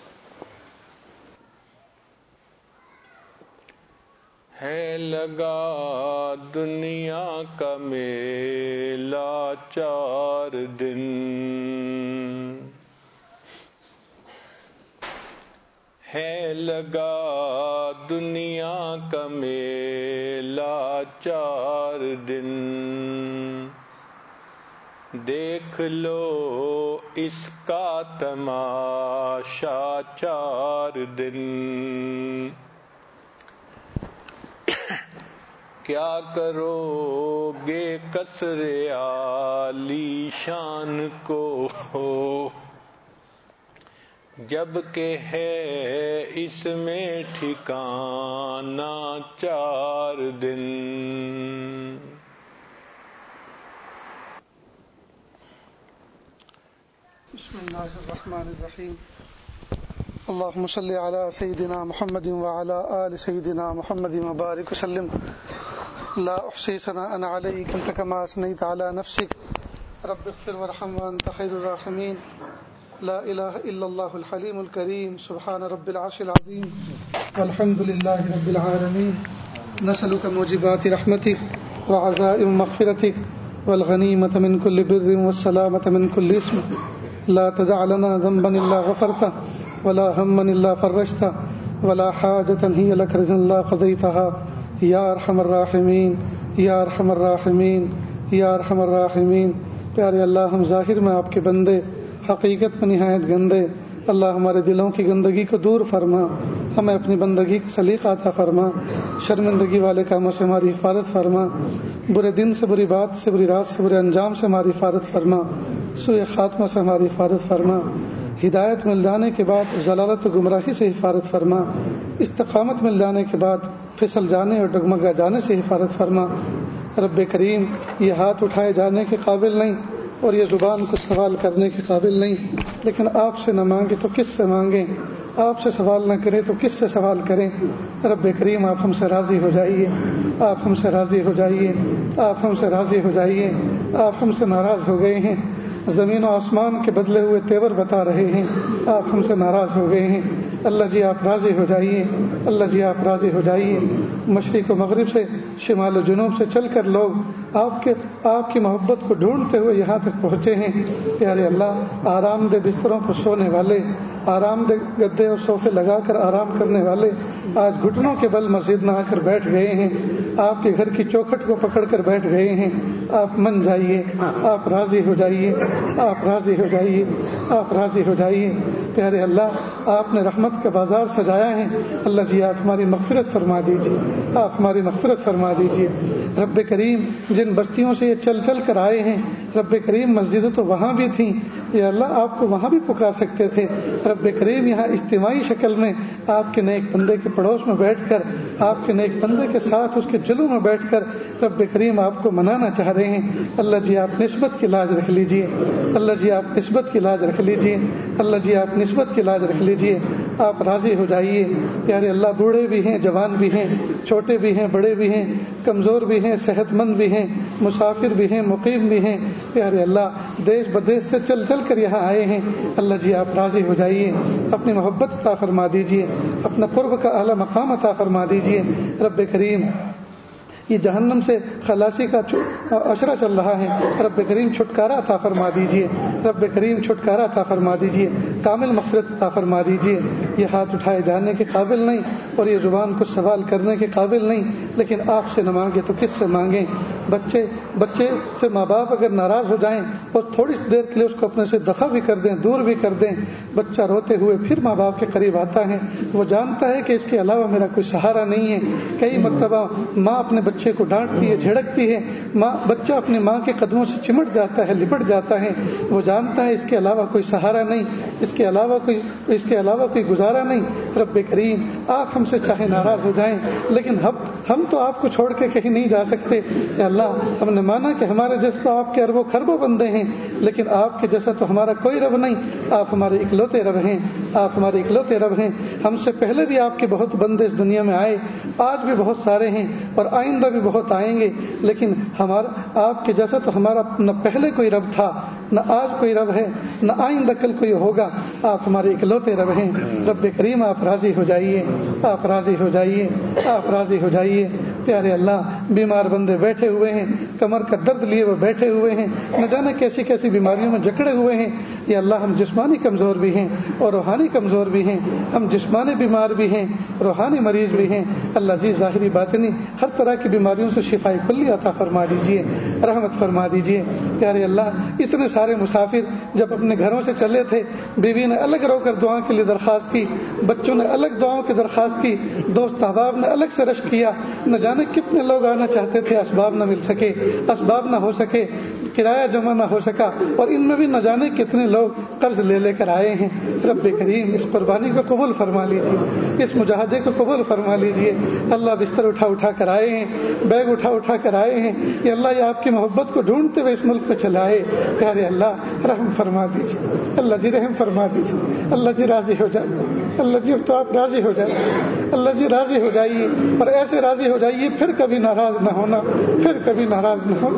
ہے لگا دنیا کا میلہ چار دن، ہے لگا دنیا کا میلہ چار دن، دیکھ لو اس کا تماشا چار دن، کیا کرو گے قصر عالی شان کو جب کہ ہے اس میں ٹھکانہ چار دن۔ بسم اللہ الرحمن الرحیم، اللہم صلی علی سیدنا محمد وعلی آل سیدنا محمد وبارک وسلم، لا احصی ثناء علیک انت کما اثنیت علی نفسک، رب اغفر وارحم وانت خیر الراحمین، لا الہ الا اللہ الحلیم الکریم، سبحان رب العرش العظیم، والحمد للہ رب العالمین، نسألک موجبات رحمتک وعزائم مغفرتک والغنیمة من کل بر والسلامة من کل اسم لا تدع لنا ذنبا إلا غفرته ولا هما إلا فرجته ولا حاجة هي لك رضا لا قضيتها یا ارحم الراحمین یا ارحم الراحمین یا ارحم الراحمین۔ پیارے اللہ، ہم ظاہر میں آپ کے بندے، حقیقت میں نہایت گندے۔ اللہ ہمارے دلوں کی گندگی کو دور فرما، ہمیں اپنی بندگی کا سلیقہ عطا فرما، شرمندگی والے کاموں سے ہماری حفاظت فرما، برے دن سے، بری بات سے، بری رات سے، برے انجام سے ہماری حفاظت فرما، سوء خاتمہ سے ہماری حفاظت فرما، ہدایت مل جانے کے بعد ضلالت و گمراہی سے حفاظت فرما، استقامت مل جانے کے بعد پھسل جانے اور ڈگمگا جانے سے حفاظت فرما۔ رب کریم، یہ ہاتھ اٹھائے جانے کے قابل نہیں اور یہ زبان کو سوال کرنے کے قابل نہیں، لیکن آپ سے نہ مانگے تو کس سے مانگیں، آپ سے سوال نہ کریں تو کس سے سوال کریں۔ رب کریم، آپ ہم سے راضی ہو جائیے، آپ ہم سے راضی ہو جائیے، آپ ہم سے راضی ہو جائیے۔ آپ ہم سے ناراض ہو گئے ہیں، زمین و آسمان کے بدلے ہوئے تیور بتا رہے ہیں، آپ ہم سے ناراض ہو گئے ہیں۔ اللہ جی آپ راضی ہو جائیے، اللہ جی آپ راضی ہو جائیے۔ مشرق و مغرب سے، شمال و جنوب سے چل کر لوگ آپ کے آپ کی محبت کو ڈھونڈتے ہوئے یہاں تک پہنچے ہیں۔ پیارے اللہ، آرام دہ بستروں پر سونے والے، آرام دہ گدے اور صوفے لگا کر آرام کرنے والے آج گھٹنوں کے بل مسجد میں آ کر بیٹھ گئے ہیں، آپ کے گھر کی چوکھٹ کو پکڑ کر بیٹھ گئے ہیں۔ آپ من جائیے، آپ راضی ہو جائیے، آپ راضی ہو جائیے، آپ راضی ہو جائیے۔ پیارے اللہ، آپ نے رحمت کا بازار سجایا ہے، اللہ جی آپ ہماری مغفرت فرما دیجیے، آپ ہماری مغفرت فرما دیجیے۔ رب کریم، جن بستیوں سے یہ چل چل کر آئے ہیں، رب کریم مسجدیں تو وہاں بھی تھیں، یا اللہ آپ کو وہاں بھی پکار سکتے تھے۔ رب کریم، یہاں اجتماعی شکل میں آپ کے نیک بندے کے پڑوس میں بیٹھ کر، آپ کے نیک بندے کے ساتھ اس کے جلو میں بیٹھ کر رب کریم آپ کو منانا چاہ رہے ہیں۔ اللہ جی آپ نسبت کی لاج رکھ لیجیے، اللہ جی آپ نسبت کی لاج رکھ لیجیے، اللہ جی آپ نسبت کی لاج رکھ لیجیے۔ آپ راضی ہو جائیے۔ پیارے اللہ، بوڑھے بھی ہیں، جوان بھی ہیں، چھوٹے بھی ہیں، بڑے بھی ہیں، کمزور بھی ہیں، صحت مند بھی ہیں، مسافر بھی ہیں، مقیم بھی ہیں۔ پیارے اللہ، دیش بدیش سے چل چل کر یہاں آئے ہیں، اللہ جی آپ راضی ہو جائیے، اپنی محبت عطا فرما دیجیے، اپنا قرب کا اعلیٰ مقام عطا فرما دیجیے۔ رب کریم، یہ جہنم سے خلاصی کا اشرہ چل رہا ہے، رب کریم چھٹکارا عطا فرما دیجیے، رب کریم چھٹکارا عطا فرما دیجیے، کامل مغفرت عطا فرما دیجیے۔ یہ ہاتھ اٹھائے جانے کے قابل نہیں اور یہ زبان کو سوال کرنے کے قابل نہیں، لیکن آپ سے نہ مانگے تو کس سے مانگیں۔ بچے بچے سے ماں باپ اگر ناراض ہو جائیں اور تھوڑی سی دیر کے لیے اس کو اپنے سے دفع بھی کر دیں، دور بھی کر دیں، بچہ روتے ہوئے پھر ماں باپ کے قریب آتا ہے، وہ جانتا ہے کہ اس کے علاوہ میرا کوئی سہارا نہیں ہے۔ کئی مرتبہ ماں اپنے بچے کو ڈانٹتی ہے، جھڑکتی ہے، ماں بچہ اپنی ماں کے قدموں سے چمٹ جاتا ہے، لپٹ جاتا ہے، وہ جانتا ہے اس کے علاوہ کوئی سہارا نہیں، اس کے علاوہ کوئی اس کے علاوہ کوئی گزارا نہیں۔ رب کریم، آپ ہم سے چاہے ناراض ہو جائیں، لیکن ہم ہم تو آپ کو چھوڑ کے کہیں نہیں جا سکتے۔ یا اللہ، ہم نے مانا کہ ہمارے جیسے تو آپ کے اربوں خربوں بندے ہیں، لیکن آپ کے جیسا تو ہمارا کوئی رب نہیں، آپ ہمارے اکلوتے رب ہیں، آپ ہمارے اکلوتے رب ہیں۔ ہم سے پہلے بھی آپ کے بہت بندے اس دنیا میں آئے، آج بھی بہت سارے ہیں اور آئندہ بھی بہت آئیں گے، لیکن ہمارا آپ کے جیسا تو ہمارا نہ پہلے کوئی رب تھا، نہ آج کوئی رب ہے، نہ آئندہ کل کوئی ہوگا۔ آپ ہمارے اکلوتے رب ہیں۔ رب کریم، آپ راضی ہو جائیے، آپ راضی ہو جائیے، آپ راضی ہو جائیے۔ پیارے اللہ، بیمار بندے بیٹھے ہوئے ہیں، کمر کا درد لیے وہ بیٹھے ہوئے ہیں، نہ جانے کیسی کیسی بیماریوں میں جکڑے ہوئے ہیں۔ یا اللہ، ہم جسمانی کمزور بھی ہیں اور روحانی کمزور بھی ہیں، ہم جسمانی بیمار بھی ہیں، روحانی مریض بھی ہیں۔ اللہ جی ظاہری باطنی ہر طرح کی بیماریوں سے شفا کلی عطا فرما دیجیے، رحمت فرما دیجیے۔ پیارے اللہ، اتنے سارے مسافر جب اپنے گھروں سے چلے تھے، بیوی نے الگ رو کر دعا کے لیے درخواست کی، بچوں نے الگ دعاؤں کی درخواست کی، دوست احباب نے الگ سے رشک کیا، نہ جانے کتنے لوگ آنا چاہتے تھے، اسباب نہ مل سکے، اسباب نہ ہو سکے، کرایہ جمع نہ ہو سکا، اور ان میں بھی نہ جانے کتنے لوگ قرض لے لے کر آئے ہیں۔ رب کریم، اس قربانی کو قبول فرما لیجیے، اس مجاہدے کو قبول فرما لیجیے۔ اللہ، بستر اٹھا اٹھا کر آئے ہیں، بیگ اٹھا اٹھا کر آئے ہیں، یہ اللہ یہ آپ کی محبت کو ڈھونڈتے ہوئے اس ملک میں چلائے۔ پیارے اللہ، رحم فرما دیجیے، اللہ جی رحم فرما دیجیے، اللہ جی راضی ہو جائے، اللہ جی اب تو آپ راضی ہو جائے، اللہ جی راضی ہو جائیے، اور ایسے راضی ہو جائیے پھر کبھی ناراض نہ ہونا، پھر کبھی ناراض نہ ہونا،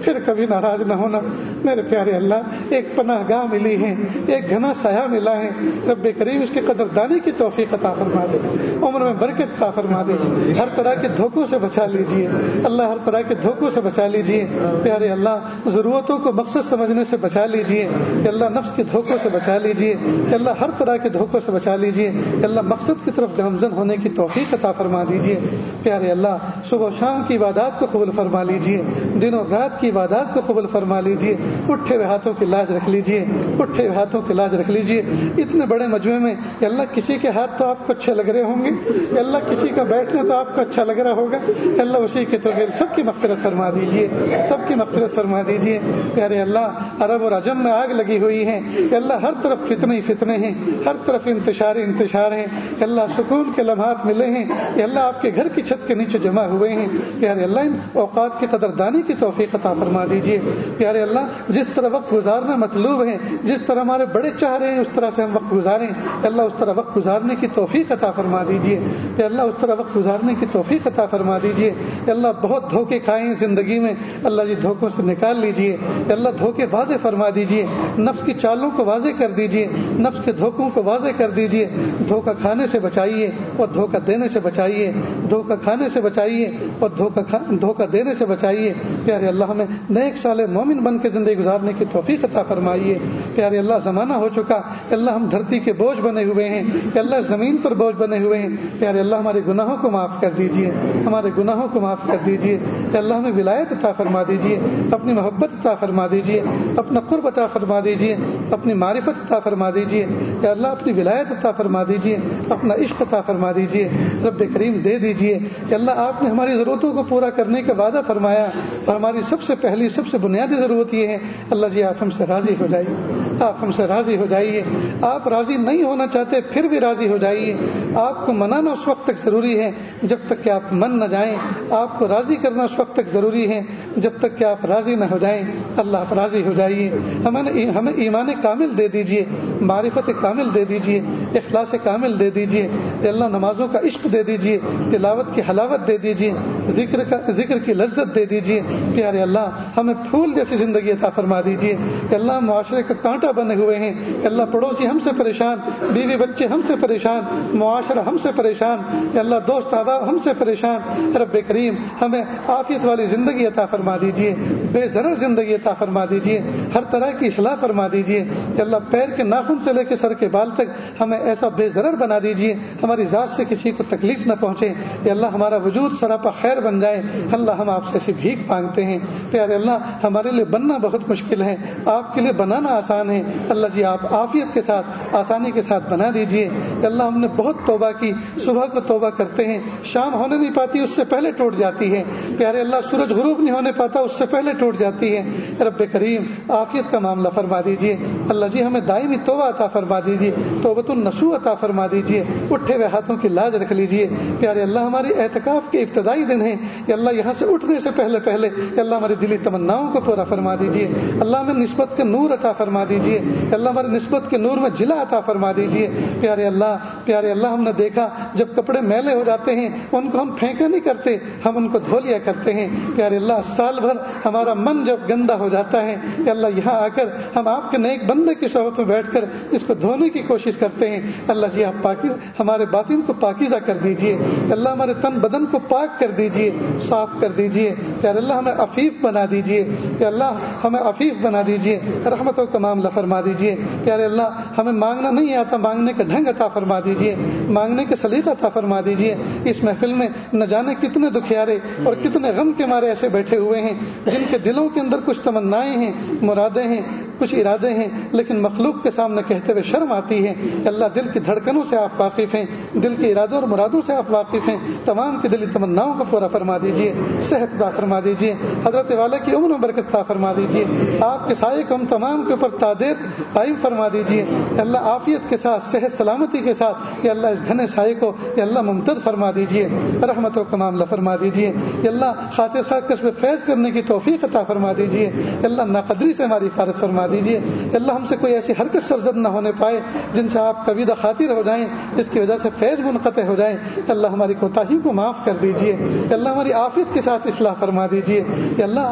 پھر کبھی ناراض نہ ہونا. میرے پیارے اللہ ایک پناہ گاہ ملی ہے, ایک گھنا سایہ ملا ہے, رب کریم اس کی قدردانی کی توفیق عطا فرما دے, عمر میں برکت عطا فرما دے, ہر طرح کے دھوکوں سے بچا لیجیے اللہ, ہر طرح کے دھوکوں سے بچا لیجیے پیارے اللہ, ضرورتوں کو مقصد سمجھنے سے بچا لیجیے کہ اللہ, نفس کے دھوکوں سے بچا لیجیے کہ اللہ, ہر طرح کے دھوکوں سے بچا لیجیے کہ اللہ, مقصد کی طرف گامزن ہونے کی توفیق عطا فرما دیجیے پیارے اللہ. صبح و شام کی عبادات کو قبول فرما لیجیے, دن و رات کی عبادات کو قبول فرما لیجیے, اٹھے ہوئے ہاتھوں کی لاج رکھ لیجیے, اٹھے ہوئے ہاتھوں کی لاج رکھ لیجیے. اتنے بڑے مجموعے میں کہ اللہ کسی کے ہاتھ تو آپ کو اچھے لگ رہے ہوں گے, کہ اللہ کسی کا بیٹھنا تو آپ کو اچھا لگ رہا ہوگا, کہ اللہ اسی کے تو سب کی مغفرت فرما دیجیے, سب کی مغفرت فرما دیجیے پیارے اللہ. عرب اور عجم میں آگ لگی ہوئی ہے کہ اللہ, ہر طرف فتنے ہی فتنے ہیں, ہر طرف انتشار انتشار ہیں کہ اللہ, سکون کے لمحات ملے ہیں کہ اللہ, آپ کے گھر کی چھت کے نیچے جمع ہوئے ہیں پیارے اللہ. ان اوقات کی قدردانی کی توفیق عطا فرما دیجیے پیارے اللہ. جس طرح وقت گزارنا مطلوب ہے, جس طرح ہمارے بڑے چاہ رہے ہیں اس طرح سے ہم وقت گزاریں اللہ, اس طرح وقت گزارنے کی توفیق عطا فرما دیجیے کہ اللہ, اس طرح وقت گزارنے کی توفیق عطا فرما دیجیے کہ اللہ. بہت دھوکے کھائے ہیں زندگی میں اللہ جی, دھوکوں سے نکال لیجیے کہ اللہ, دھوکے واضح فرما دیجیے, نفس کی چالوں کو واضح کر دیجیے, نفس کے دھوکوں کو واضح کر دیجیے. دھوکہ کھانے سے بچائیے اور دھوکہ دینے سے بچائیے, دھوکہ کھانے سے بچائیے اور دھوکہ دھوکہ دینے سے بچائیے پیارے اللہ. ہمیں نیک صالح مومن بن کے زندگی گزارنے کی توفیق عطا فرمائیے پیارے اللہ. زمانہ ہو چکا کہ اللہ, ہم دھرتی کے بوجھ بنے ہوئے ہیں کہ اللہ, زمین پر بوجھ بنے ہوئے ہیں پیارے اللہ. ہمارے گناہوں کو معاف کر دیجیے, ہمارے گناہوں کو معاف کر دیجیے کہ اللہ, ہمیں ولایت عطا فرما دیجیے, اپنی محبت عطا فرما دیجیے, اپنا قرب عطا فرما دیجیے, اپنی معرفت عطا فرما دیجیے کہ اللہ, اپنی ولایت عطا فرما دیجیے, اپنا عشق عطا فرما دیجیے رب کریم. دے دیجیے کہ اللہ, آپ نے ہماری ضرورتوں کو پورا کرنے کا وعدہ فرمایا اور ہماری سب سے پہلی سب سے بنیادی ضرورت یہ ہے اللہ جی, آپ ہم سے راضی ہو جائیے, آپ ہم سے راضی ہو جائیے. آپ راضی نہیں ہونا چاہتے پھر بھی راضی ہو جائیے. آپ کو منانا اس وقت تک ضروری ہے جب تک کہ آپ من نہ جائیں, آپ کو راضی کرنا اس وقت تک ضروری ہے جب تک کہ آپ راضی نہ ہو جائیں. اللہ, آپ راضی ہو جائیے. ہمیں ہمیں ایمان کامل دے دیجیے, معرفت کامل دے دیجیے, اخلاص کامل دے دیجیے اللہ. نمازوں کا عشق دے دیجیے, تلاوت کی حلاوت دے دیجیے, ذکر کا ذکر کی لذت دے دیجیے پیارے اللہ. ہمیں پھول جیسی زندگی عطا فرما دیجیے کہ اللہ, معاشرے کا کانٹا بنے ہوئے ہیں کہ اللہ, پڑوسی ہم سے پریشان, بیوی بچے ہم سے پریشان, معاشرہ ہم سے پریشان کہ اللہ, دوست احباب ہم سے پریشان. رب کریم, ہمیں عافیت والی زندگی عطا فرما دیجیے, بے ضرر زندگی عطا فرما دیجیے, ہر طرح کی اصلاح فرما دیجیے کہ اللہ, پیر کے ناخن سے لے کے سر کے بال تک ہمیں ایسا بے ضرر بنا دیجیے, ہماری ذات سے کسی کو تکلیف نہ پہنچے کہ اللہ, ہمارا وجود سراپا خیر بن جائے. اللہ, ہم آپ سے ایسی بھیک مانگتے ہیں پیارے اللہ. ہمارے لیے بننا بہت مشکل ہے, آپ کے لیے بنانا آسان ہے اللہ جی. آپ عافیت کے ساتھ, آسانی کے ساتھ بنا دیجیے کہ اللہ, ہم نے بہت توبہ کی, صبح کو توبہ کرتے ہیں, شام ہونے نہیں پاتی اس سے پہلے ٹوٹ جاتی ہے پیارے اللہ. سورج غروب نہیں ہونے پاتا اس سے پہلے ٹوٹ جاتی ہے. رب کریم, عافیت کا معاملہ فرما دیجیے اللہ جی. ہمیں دائمی توبہ عطا فرما دیجیے, توبۃ النصوح عطا فرما دیجیے, اٹھے ہوئے ہاتھوں کی لاج رکھ لیجیے پیارے اللہ. ہماری اعتکاف کے ابتدائی دن ہیں کہ اللہ, یہاں سے اٹھنے سے پہلے پہلے کہ اللہ, ہماری دلی تمناؤں کو پورا فرما دیجیے اللہ. ہمیں نسبت کے نور عطا فرما دیجیے کہ اللہ, ہماری نسبت کے نور میں جلا عطا فرما دیجیے پیارے اللہ. پیارے اللہ, ہم نے دیکھا جب کپڑے میلے ہو جاتے ہیں ان کو ہم پھینکا نہیں کرتے, ہم ان کو دھو لیا کرتے ہیں پیارے اللہ. سال بھر ہمارا من جب گندا ہو جاتا ہے کہ اللہ, یہاں آ کر ہم آپ کے نیک بندے کی صحبت میں بیٹھ کر اس کو دھونے کی کوشش کرتے ہیں اللہ جی. آپ پاکی ہمارے باطن کو پاکیزہ کر دیجیے اللہ, ہمارے تن بدن کو پاک کر دیجیے, صاف کر دیجیے پیارے اللہ. ہمیں عفیف بنا دیجیے کہ اللہ, ہمیں عفیف بنا دیجیے, رحمتوں کا معاملہ فرما دیجیے پیارے اللہ. ہمیں مانگنا نہیں آتا, مانگنے کا ڈھنگ عطا فرما دیجیے, مانگنے کا سلیقہ عطا فرما دیجیے. اس محفل میں نہ جانے کتنے دکھیارے اور کتنے غم کے مارے ایسے بیٹھے ہوئے ہیں جن کے دلوں کے اندر کچھ تمنائیں ہیں, مرادیں ہیں, کچھ ارادے ہیں, لیکن مخلوق کے سامنے کہتے ہوئے شرم آتی ہے کہ اللہ, دل کی دھڑکنوں سے آپ واقف ہیں, دل کے ارادوں اور مرادوں سے آپ واقف ہیں. تمام کی دلی تمناؤں کو پورا فرما دیجیے, صحت عطا فرما دیجیے, حضرت والا کی عمر میں برکت عطا فرما دیجیے. آپ کے سائے کو ہم تمام کے اوپر تعدیر قائم فرما دیجیے اللہ. عافیت کے ساتھ, صحت سلامتی کے ساتھ کہ اللہ, اس گھنے سائے کو کہ اللہ ممتد فرما دیجیے, رحمتوں کا معاملہ فرما دیجیے کہ اللہ. خاطر خواہ کسب فیض کرنے کی توفیق عطا فرما دیجیے اللہ. ناقدری سے ہماری حفاظت فرما دیجیے اللہ. ہم سے کوئی ایسی حرکت سرزد نہ ہونے پائے جن سے آپ کبیدہ خاطر ہو جائیں, جس کی وجہ سے فیض منقطع ہو جائیں اللہ. ہماری کوتاہی کو معاف کر دیجیے اللہ. ہماری عافیت کے ساتھ اصلاح فرما دیجیے کہ اللہ.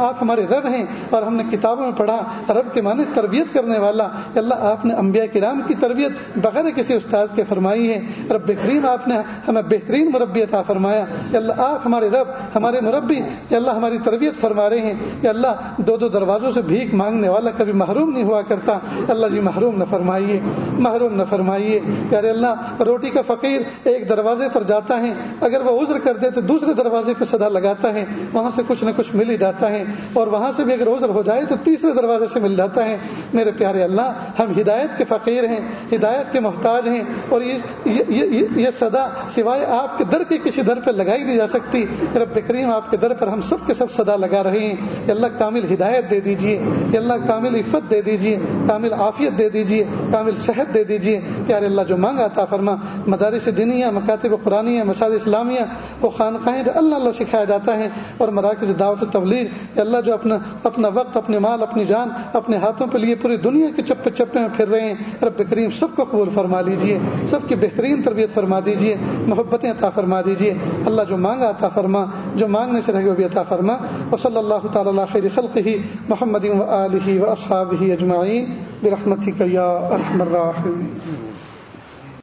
آپ ہمارے رب ہیں اور ہم نے کتابوں میں پڑھا رب کے معنی تربیت کرنے والا. یا اللہ آپ نے انبیاء کرام کی تربیت بغیر کسی استاد کے فرمائی ہے. رب کریم آپ نے ہمیں بہترین مربی عطا فرمایا. یا اللہ آپ ہمارے رب ہمارے مربی یا اللہ ہماری تربیت فرما رہے ہیں. یا اللہ دو دو دروازوں سے بھیک مانگنے والا کبھی محروم نہیں ہوا کرتا. اللہ جی محروم نہ فرمائیے محروم نہ فرمائیے. پیارے اللہ روٹی کا فقیر ایک دروازے پر جاتا ہے, اگر وہ عذر کر دے تو دوسرے دروازے پہ صدا لگاتا ہے, وہاں سے کچھ نہ کچھ مل ہی جاتا ہے, اور وہاں سے بھی اگر عذر ہو جائے تو تیسرے دروازے سے مل جاتا ہے. میرے پیارے اللہ ہم ہدایت کے فقیر ہیں, ہدایت کے محتاج ہیں, اور یہ یہ, یہ, یہ صدا سوائے آپ کے در کے کسی در پہ لگائی نہیں جا سکتی. رب کریم آپ کے در پر ہم سب کے سب صدا لگا رہے ہیں. کہ اللہ کامل ہدایت دے دیجیے, کہ اللہ کامل عفت دے دیجیے, کامل عافیت دے دیجیے, کامل صحت دے دیجیے. پیارے اللہ جو مانگا عطا فرما. مدارس دینیہ, مکاتب قرآنیہ, مساجد اسلامیہ, وہ خانقاہیں جو اللہ اللہ سکھایا جاتا ہے, اور مراکز دعوت و تبلیغ, کہ اللہ جو اپنا اپنا وقت, اپنے مال, اپنی جان اپنے ہاتھوں پہ لیے پوری دنیا کے چپے چپے میں پھر رہے ہیں. رب کریم سب کو قبول فرما لیجیے, سب کی بہترین تربیت فرما دیجیے, محبتیں عطا فرما دیجیے. اللہ جو مانگا عطا فرما, جو مانگنے سے رہے وہ بھی عطا فرما. وصلی اللہ تعالی علی خیر خلقہ محمد و آلہ و اصحابہ اجمعین برحمتک یا ارحم الراحمین.